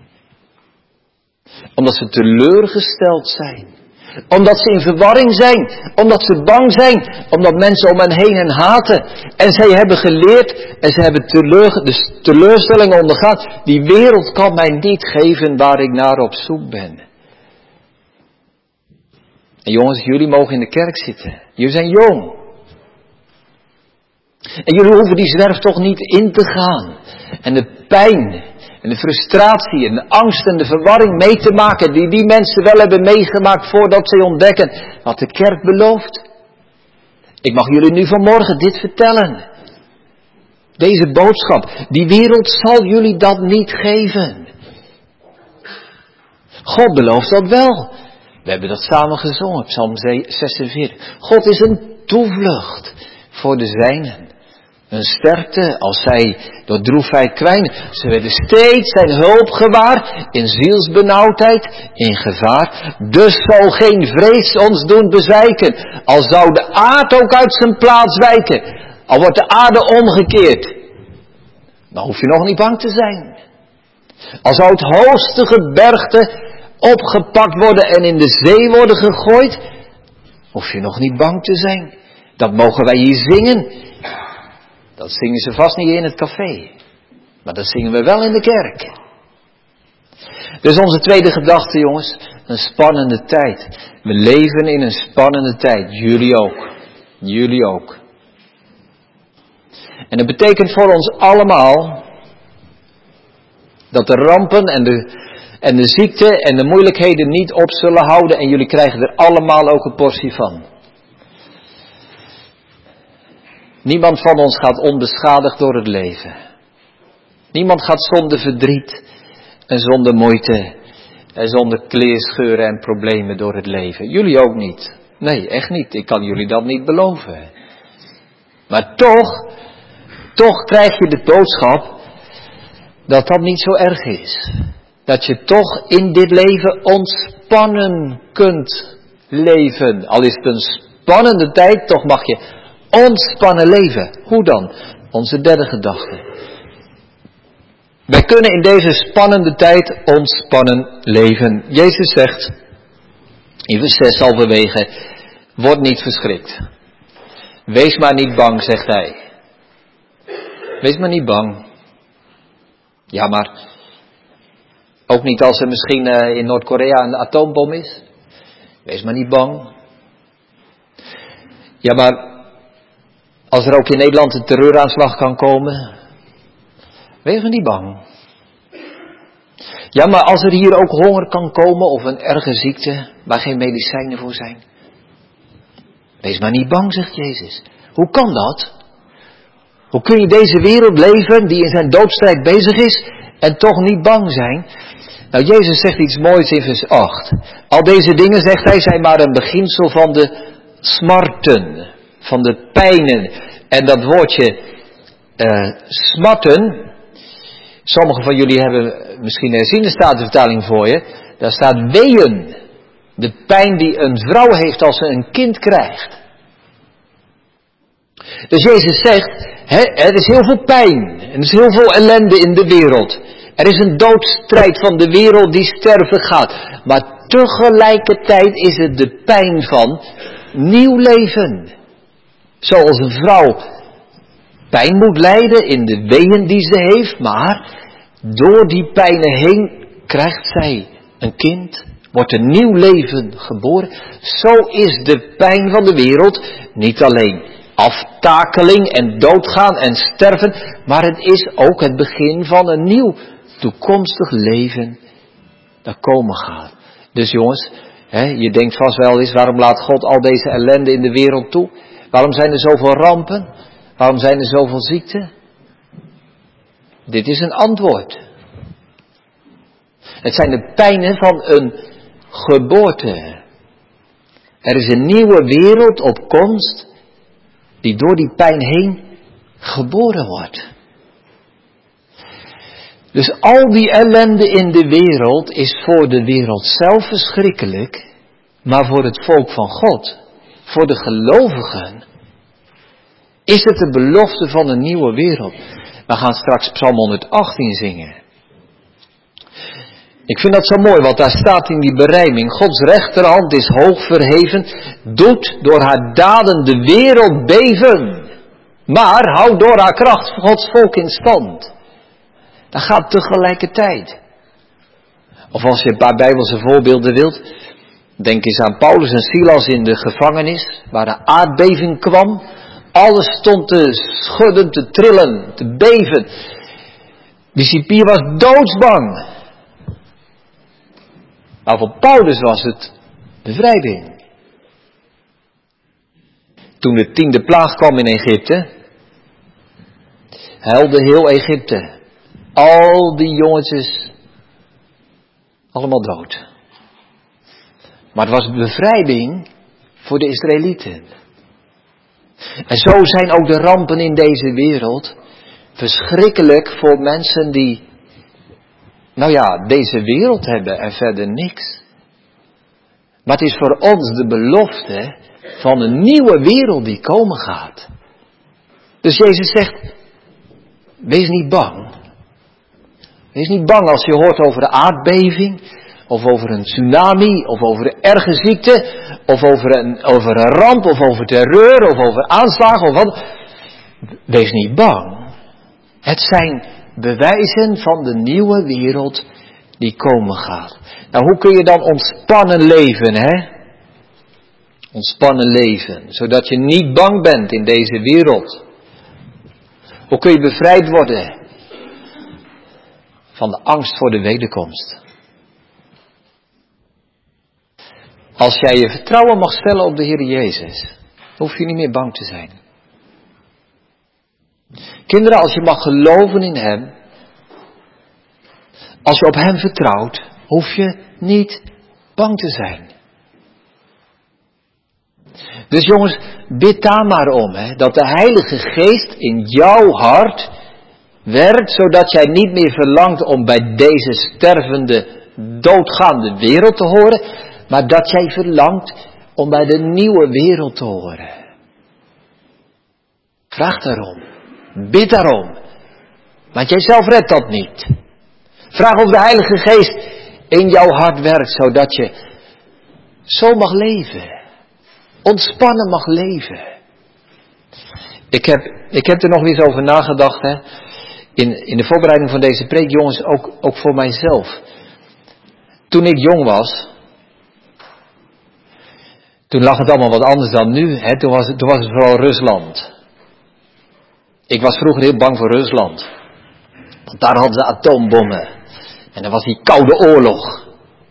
Omdat ze teleurgesteld zijn. Omdat ze in verwarring zijn. Omdat ze bang zijn. Omdat mensen om hen heen hen haten. En zij hebben geleerd. En ze hebben teleurstellingen ondergaan. Die wereld kan mij niet geven waar ik naar op zoek ben. En jongens, jullie mogen in de kerk zitten. Jullie zijn jong. En jullie hoeven die zwerftocht niet in te gaan. En de pijn en de frustratie en de angst en de verwarring mee te maken die die mensen wel hebben meegemaakt voordat ze ontdekken wat de kerk belooft. Ik mag jullie nu vanmorgen dit vertellen. Deze boodschap, die wereld zal jullie dat niet geven. God belooft dat wel. We hebben dat samen gezongen, Psalm 46. God is een toevlucht voor de zijnen. Een sterkte als zij door droefheid kwijnen. Ze werden steeds zijn hulp gewaar in zielsbenauwdheid, in gevaar. Dus zal geen vrees ons doen bezwijken. Al zou de aarde ook uit zijn plaats wijken. Al wordt de aarde omgekeerd. Dan hoef je nog niet bang te zijn. Al zou het hoogste gebergte opgepakt worden en in de zee worden gegooid, hoef je nog niet bang te zijn. Dat mogen wij hier zingen. Dat zingen ze vast niet in het café. Maar dat zingen we wel in de kerk. Dus onze tweede gedachte, jongens. Een spannende tijd. We leven in een spannende tijd. Jullie ook. Jullie ook. En dat betekent voor ons allemaal dat de rampen en de ziekte en de moeilijkheden niet op zullen houden. En jullie krijgen er allemaal ook een portie van. Niemand van ons gaat onbeschadigd door het leven. Niemand gaat zonder verdriet en zonder moeite en zonder kleerscheuren en problemen door het leven. Jullie ook niet. Nee, echt niet. Ik kan jullie dat niet beloven. Maar toch krijg je de boodschap dat dat niet zo erg is. Dat je toch in dit leven ontspannen kunt leven. Al is het een spannende tijd, toch mag je ontspannen leven. Hoe dan? Onze derde gedachte. Wij kunnen in deze spannende tijd ontspannen leven. Jezus zegt in vers 6 halverwege, word niet verschrikt. Wees maar niet bang, zegt hij. Wees maar niet bang. Ja, maar ook niet als er misschien in Noord-Korea een atoombom is. Wees maar niet bang. Ja, maar als er ook in Nederland een terreuraanslag kan komen. Wees maar niet bang. Ja, maar als er hier ook honger kan komen of een erge ziekte waar geen medicijnen voor zijn. Wees maar niet bang, zegt Jezus. Hoe kan dat? Hoe kun je deze wereld leven die in zijn doodstrijd bezig is en toch niet bang zijn? Nou, Jezus zegt iets moois in vers 8. Al deze dingen, zegt hij, zijn maar een beginsel van de smarten, van de pijnen. En dat woordje smarten, sommigen van jullie hebben misschien herziende Statenvertaling voor je. Daar staat weeën. De pijn die een vrouw heeft als ze een kind krijgt. Dus Jezus zegt, er is heel veel pijn. Er is heel veel ellende in de wereld. Er is een doodstrijd van de wereld die sterven gaat. Maar tegelijkertijd is het de pijn van nieuw leven. Zoals een vrouw pijn moet lijden in de weeën die ze heeft. Maar door die pijnen heen krijgt zij een kind. Wordt een nieuw leven geboren. Zo is de pijn van de wereld niet alleen aftakeling en doodgaan en sterven. Maar het is ook het begin van een nieuw toekomstig leven dat komen gaat. Dus jongens, je denkt vast wel eens, waarom laat God al deze ellende in de wereld toe? Waarom zijn er zoveel rampen? Waarom zijn er zoveel ziekten? Dit is een antwoord. Het zijn de pijnen van een geboorte. Er is een nieuwe wereld op komst die door die pijn heen geboren wordt. Dus al die ellende in de wereld is voor de wereld zelf verschrikkelijk, maar voor het volk van God, voor de gelovigen, is het de belofte van een nieuwe wereld. We gaan straks Psalm 118 zingen. Ik vind dat zo mooi, want daar staat in die berijming: Gods rechterhand is hoog verheven, doet door haar daden de wereld beven, maar houdt door haar kracht Gods volk in stand. Dat gaat tegelijkertijd. Of als je een paar Bijbelse voorbeelden wilt, denk eens aan Paulus en Silas in de gevangenis, waar een aardbeving kwam. Alles stond te schudden, te trillen, te beven. Die cipier was doodsbang. Maar voor Paulus was het bevrijding. Toen de 10e plaag kwam in Egypte, huilde heel Egypte. Al die jongetjes, allemaal dood. Maar het was bevrijding voor de Israëlieten. En zo zijn ook de rampen in deze wereld verschrikkelijk voor mensen die, deze wereld hebben en verder niks. Maar het is voor ons de belofte van een nieuwe wereld die komen gaat. Dus Jezus zegt, wees niet bang. Wees niet bang als je hoort over de aardbeving, of over een tsunami, of over een erge ziekte, of over een ramp, of over terreur, of over aanslagen, of wat. Wees niet bang. Het zijn bewijzen van de nieuwe wereld die komen gaat. Nou, hoe kun je dan ontspannen leven, hè? Ontspannen leven, zodat je niet bang bent in deze wereld. Hoe kun je bevrijd worden van de angst voor de wederkomst? Als jij je vertrouwen mag stellen op de Heer Jezus, hoef je niet meer bang te zijn. Kinderen, als je mag geloven in Hem, als je op Hem vertrouwt, hoef je niet bang te zijn. Dus jongens, bid daar maar om, hè, dat de Heilige Geest in jouw hart werkt, zodat jij niet meer verlangt om bij deze stervende, doodgaande wereld te horen, maar dat jij verlangt om bij de nieuwe wereld te horen. Vraag daarom. Bid daarom. Want jij zelf redt dat niet. Vraag of de Heilige Geest in jouw hart werkt, zodat je zo mag leven. Ontspannen mag leven. Ik heb er nog eens over nagedacht, hè. In de voorbereiding van deze preek, jongens, ook voor mijzelf. Toen ik jong was, toen lag het allemaal wat anders dan nu, hè. Toen was het vooral Rusland. Ik was vroeger heel bang voor Rusland. Want daar hadden ze atoombommen. En dan was die Koude Oorlog.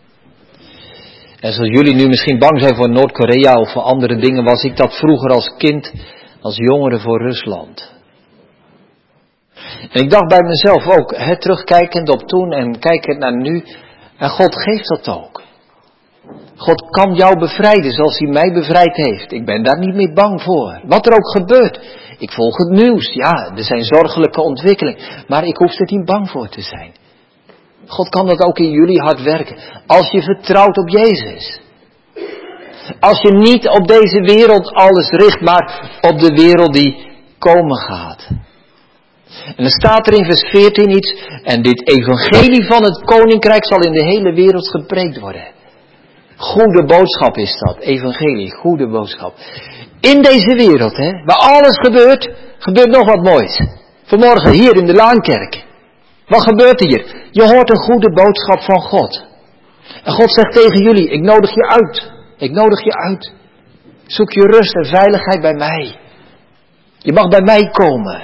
En zoals jullie nu misschien bang zijn voor Noord-Korea of voor andere dingen, was ik dat vroeger als kind, als jongere voor Rusland. En ik dacht bij mezelf ook, terugkijkend op toen en kijkend naar nu, en God geeft dat ook. God kan jou bevrijden zoals hij mij bevrijd heeft. Ik ben daar niet meer bang voor. Wat er ook gebeurt. Ik volg het nieuws. Ja, er zijn zorgelijke ontwikkelingen. Maar ik hoef er niet bang voor te zijn. God kan dat ook in jullie hart werken. Als je vertrouwt op Jezus. Als je niet op deze wereld alles richt, maar op de wereld die komen gaat. En dan staat er in vers 14 iets. En dit evangelie van het koninkrijk zal in de hele wereld gepreekt worden. Goede boodschap is dat. Evangelie, goede boodschap. In deze wereld, waar alles gebeurt, gebeurt nog wat moois. Vanmorgen hier in de Laankerk. Wat gebeurt hier? Je hoort een goede boodschap van God. En God zegt tegen jullie, ik nodig je uit. Ik nodig je uit. Zoek je rust en veiligheid bij mij. Je mag bij mij komen.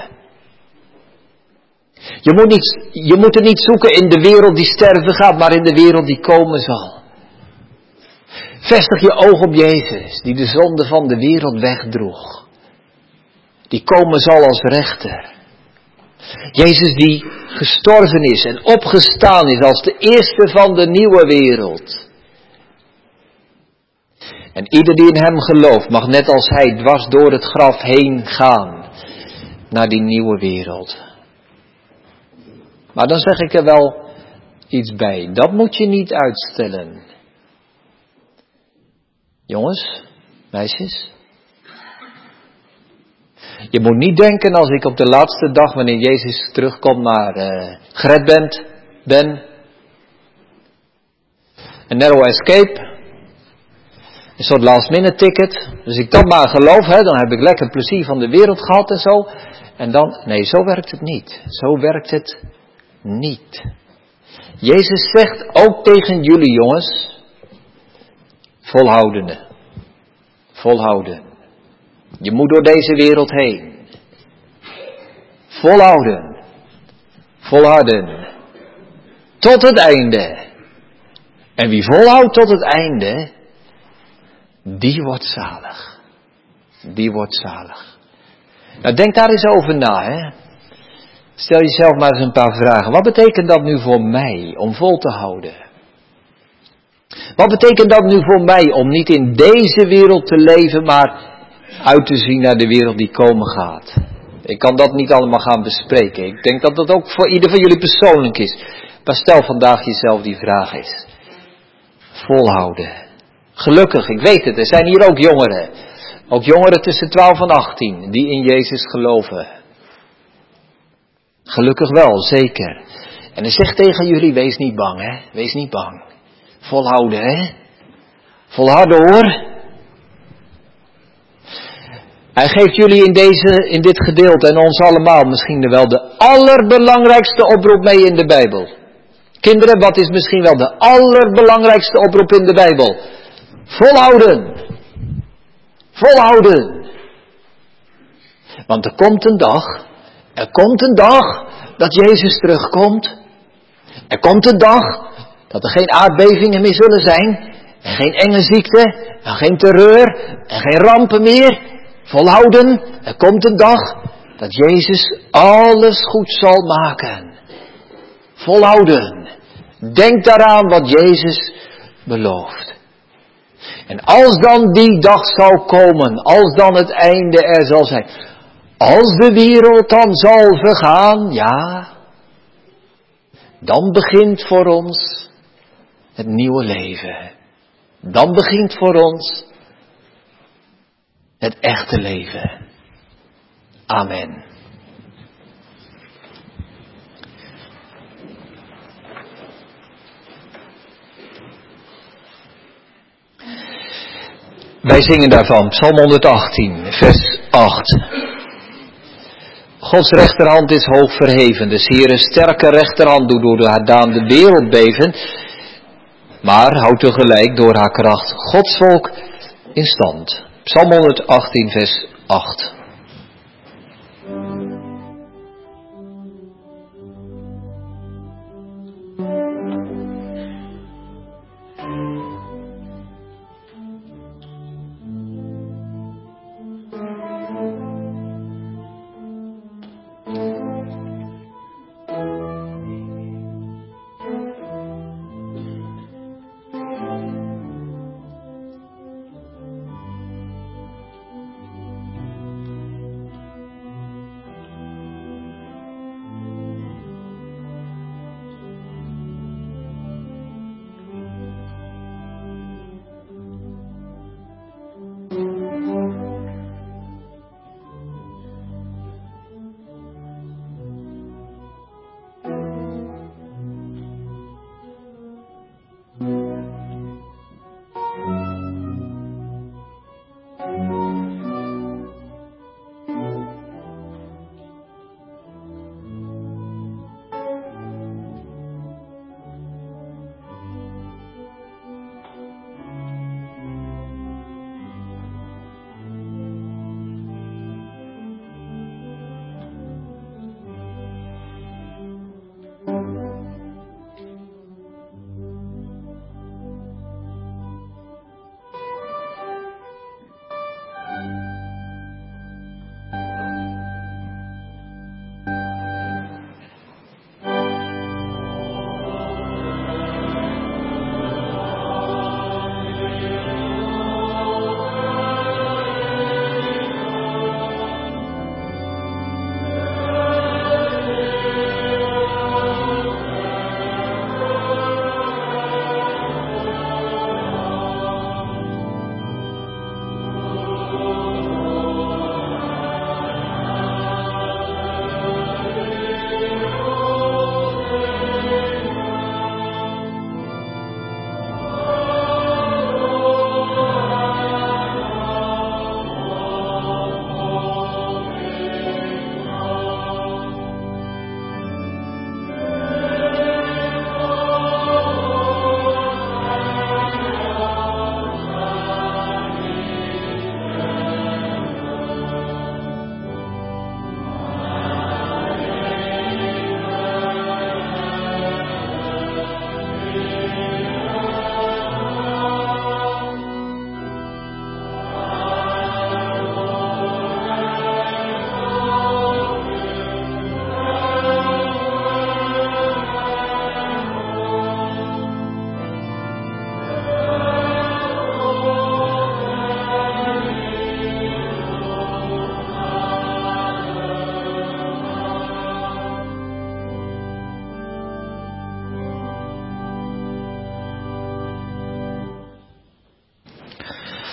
Je moet het niet zoeken in de wereld die sterven gaat, maar in de wereld die komen zal. Vestig je oog op Jezus, die de zonde van de wereld wegdroeg. Die komen zal als rechter. Jezus die gestorven is en opgestaan is als de eerste van de nieuwe wereld. En ieder die in hem gelooft mag net als hij dwars door het graf heen gaan naar die nieuwe wereld. Maar dan zeg ik er wel iets bij. Dat moet je niet uitstellen. Jongens, meisjes. Je moet niet denken als ik op de laatste dag wanneer Jezus terugkomt maar gered ben. Een narrow escape. Een soort last minute ticket. Dus ik dan maar geloof, dan heb ik lekker plezier van de wereld gehad en zo. En dan, nee, zo werkt het niet. Zo werkt het niet. Jezus zegt ook tegen jullie jongens, volhoudende. Volhouden. Je moet door deze wereld heen. Volhouden. Volharden. Tot het einde. En wie volhoudt tot het einde, die wordt zalig. Die wordt zalig. Nou, denk daar eens over na, hè. Stel jezelf maar eens een paar vragen. Wat betekent dat nu voor mij om vol te houden? Wat betekent dat nu voor mij om niet in deze wereld te leven, maar uit te zien naar de wereld die komen gaat? Ik kan dat niet allemaal gaan bespreken. Ik denk dat dat ook voor ieder van jullie persoonlijk is. Maar stel vandaag jezelf die vraag eens. Volhouden. Gelukkig, ik weet het, er zijn hier ook jongeren. Ook jongeren tussen 12 en 18 die in Jezus geloven. Gelukkig wel, zeker. En hij zegt tegen jullie, wees niet bang, hè. Wees niet bang. Volhouden, hè. Volharden, hoor. Hij geeft jullie in dit gedeelte en ons allemaal misschien wel de allerbelangrijkste oproep mee in de Bijbel. Kinderen, wat is misschien wel de allerbelangrijkste oproep in de Bijbel? Volhouden. Volhouden. Want er komt een dag dat Jezus terugkomt. Er komt een dag dat er geen aardbevingen meer zullen zijn. En geen enge ziekte. En geen terreur. En geen rampen meer. Volhouden. Er komt een dag dat Jezus alles goed zal maken. Volhouden. Denk daaraan wat Jezus belooft. En als dan die dag zal komen, als dan het einde er zal zijn, als de wereld dan zal vergaan, ja, dan begint voor ons het nieuwe leven. Dan begint voor ons het echte leven. Amen. Wij zingen daarvan, Psalm 118, vers 8. Gods rechterhand is hoog verheven, de Heere sterke rechterhand doet door haar daan de wereld beven, maar houdt tegelijk door haar kracht Gods volk in stand. Psalm 118, vers 8.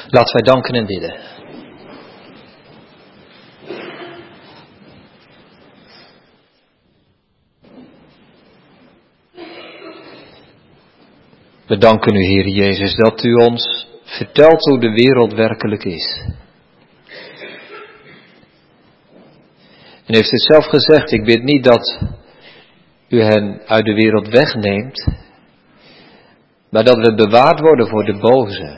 Laten wij danken en bidden. We danken u, Heer Jezus, dat u ons vertelt hoe de wereld werkelijk is. En heeft het zelf gezegd, ik bid niet dat u hen uit de wereld wegneemt, maar dat we bewaard worden voor de boze.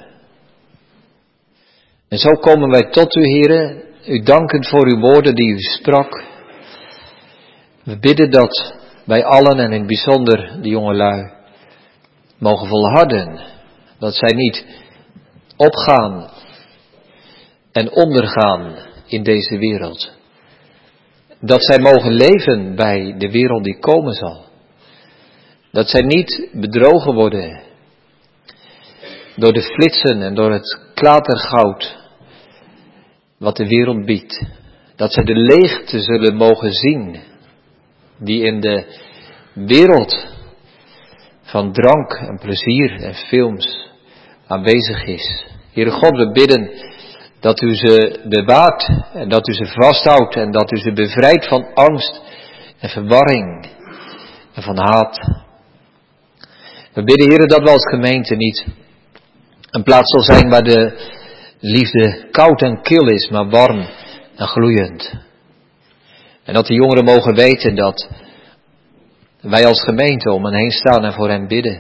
En zo komen wij tot u, Heere, u dankend voor uw woorden die u sprak. We bidden dat wij allen en in het bijzonder de jongelui mogen volharden. Dat zij niet opgaan en ondergaan in deze wereld. Dat zij mogen leven bij de wereld die komen zal. Dat zij niet bedrogen worden door de flitsen en door het klatergoud wat de wereld biedt. Dat zij de leegte zullen mogen zien die in de wereld van drank en plezier en films aanwezig is. Heere God, we bidden dat u ze bewaart en dat u ze vasthoudt en dat u ze bevrijdt van angst en verwarring en van haat. We bidden, Heere, dat we als gemeente niet een plaats zal zijn waar de liefde koud en kil is, maar warm en gloeiend. En dat de jongeren mogen weten dat wij als gemeente om hen heen staan en voor hen bidden.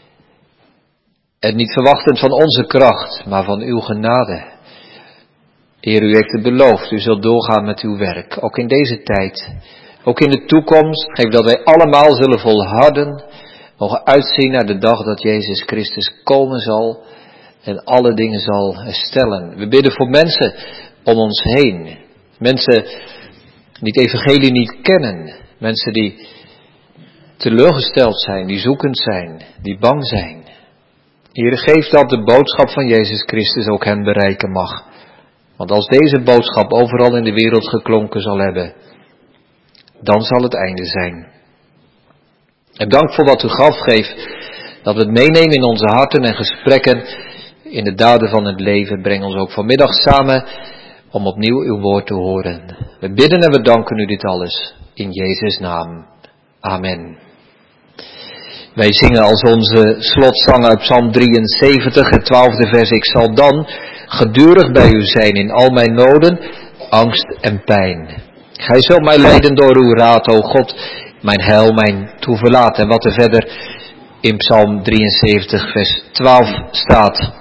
En niet verwachtend van onze kracht, maar van uw genade. Heer, u heeft het beloofd, u zult doorgaan met uw werk, ook in deze tijd. Ook in de toekomst, geef dat wij allemaal zullen volharden, mogen uitzien naar de dag dat Jezus Christus komen zal en alle dingen zal herstellen. We bidden voor mensen om ons heen. Mensen die het evangelie niet kennen. Mensen die teleurgesteld zijn, die zoekend zijn, die bang zijn. Heer, geef dat de boodschap van Jezus Christus ook hen bereiken mag. Want als deze boodschap overal in de wereld geklonken zal hebben, dan zal het einde zijn. En dank voor wat u gaf, geef dat we het meenemen in onze harten en gesprekken, in de daden van het leven. Breng ons ook vanmiddag samen om opnieuw uw woord te horen. We bidden en we danken u dit alles in Jezus' naam. Amen. Wij zingen als onze slotzang uit Psalm 73, het 12e vers. Ik zal dan gedurig bij u zijn in al mijn noden, angst en pijn. Gij zult mij leiden door uw raad, o God, mijn heil, mijn toeverlaat. En wat er verder in Psalm 73, vers 12 staat.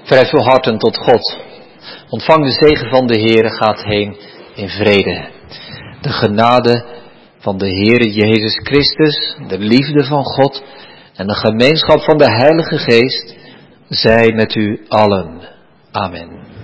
Verhef uw harten tot God. Ontvang de zegen van de Heere, gaat heen in vrede. De genade van de Heere Jezus Christus, de liefde van God en de gemeenschap van de Heilige Geest zij met u allen. Amen.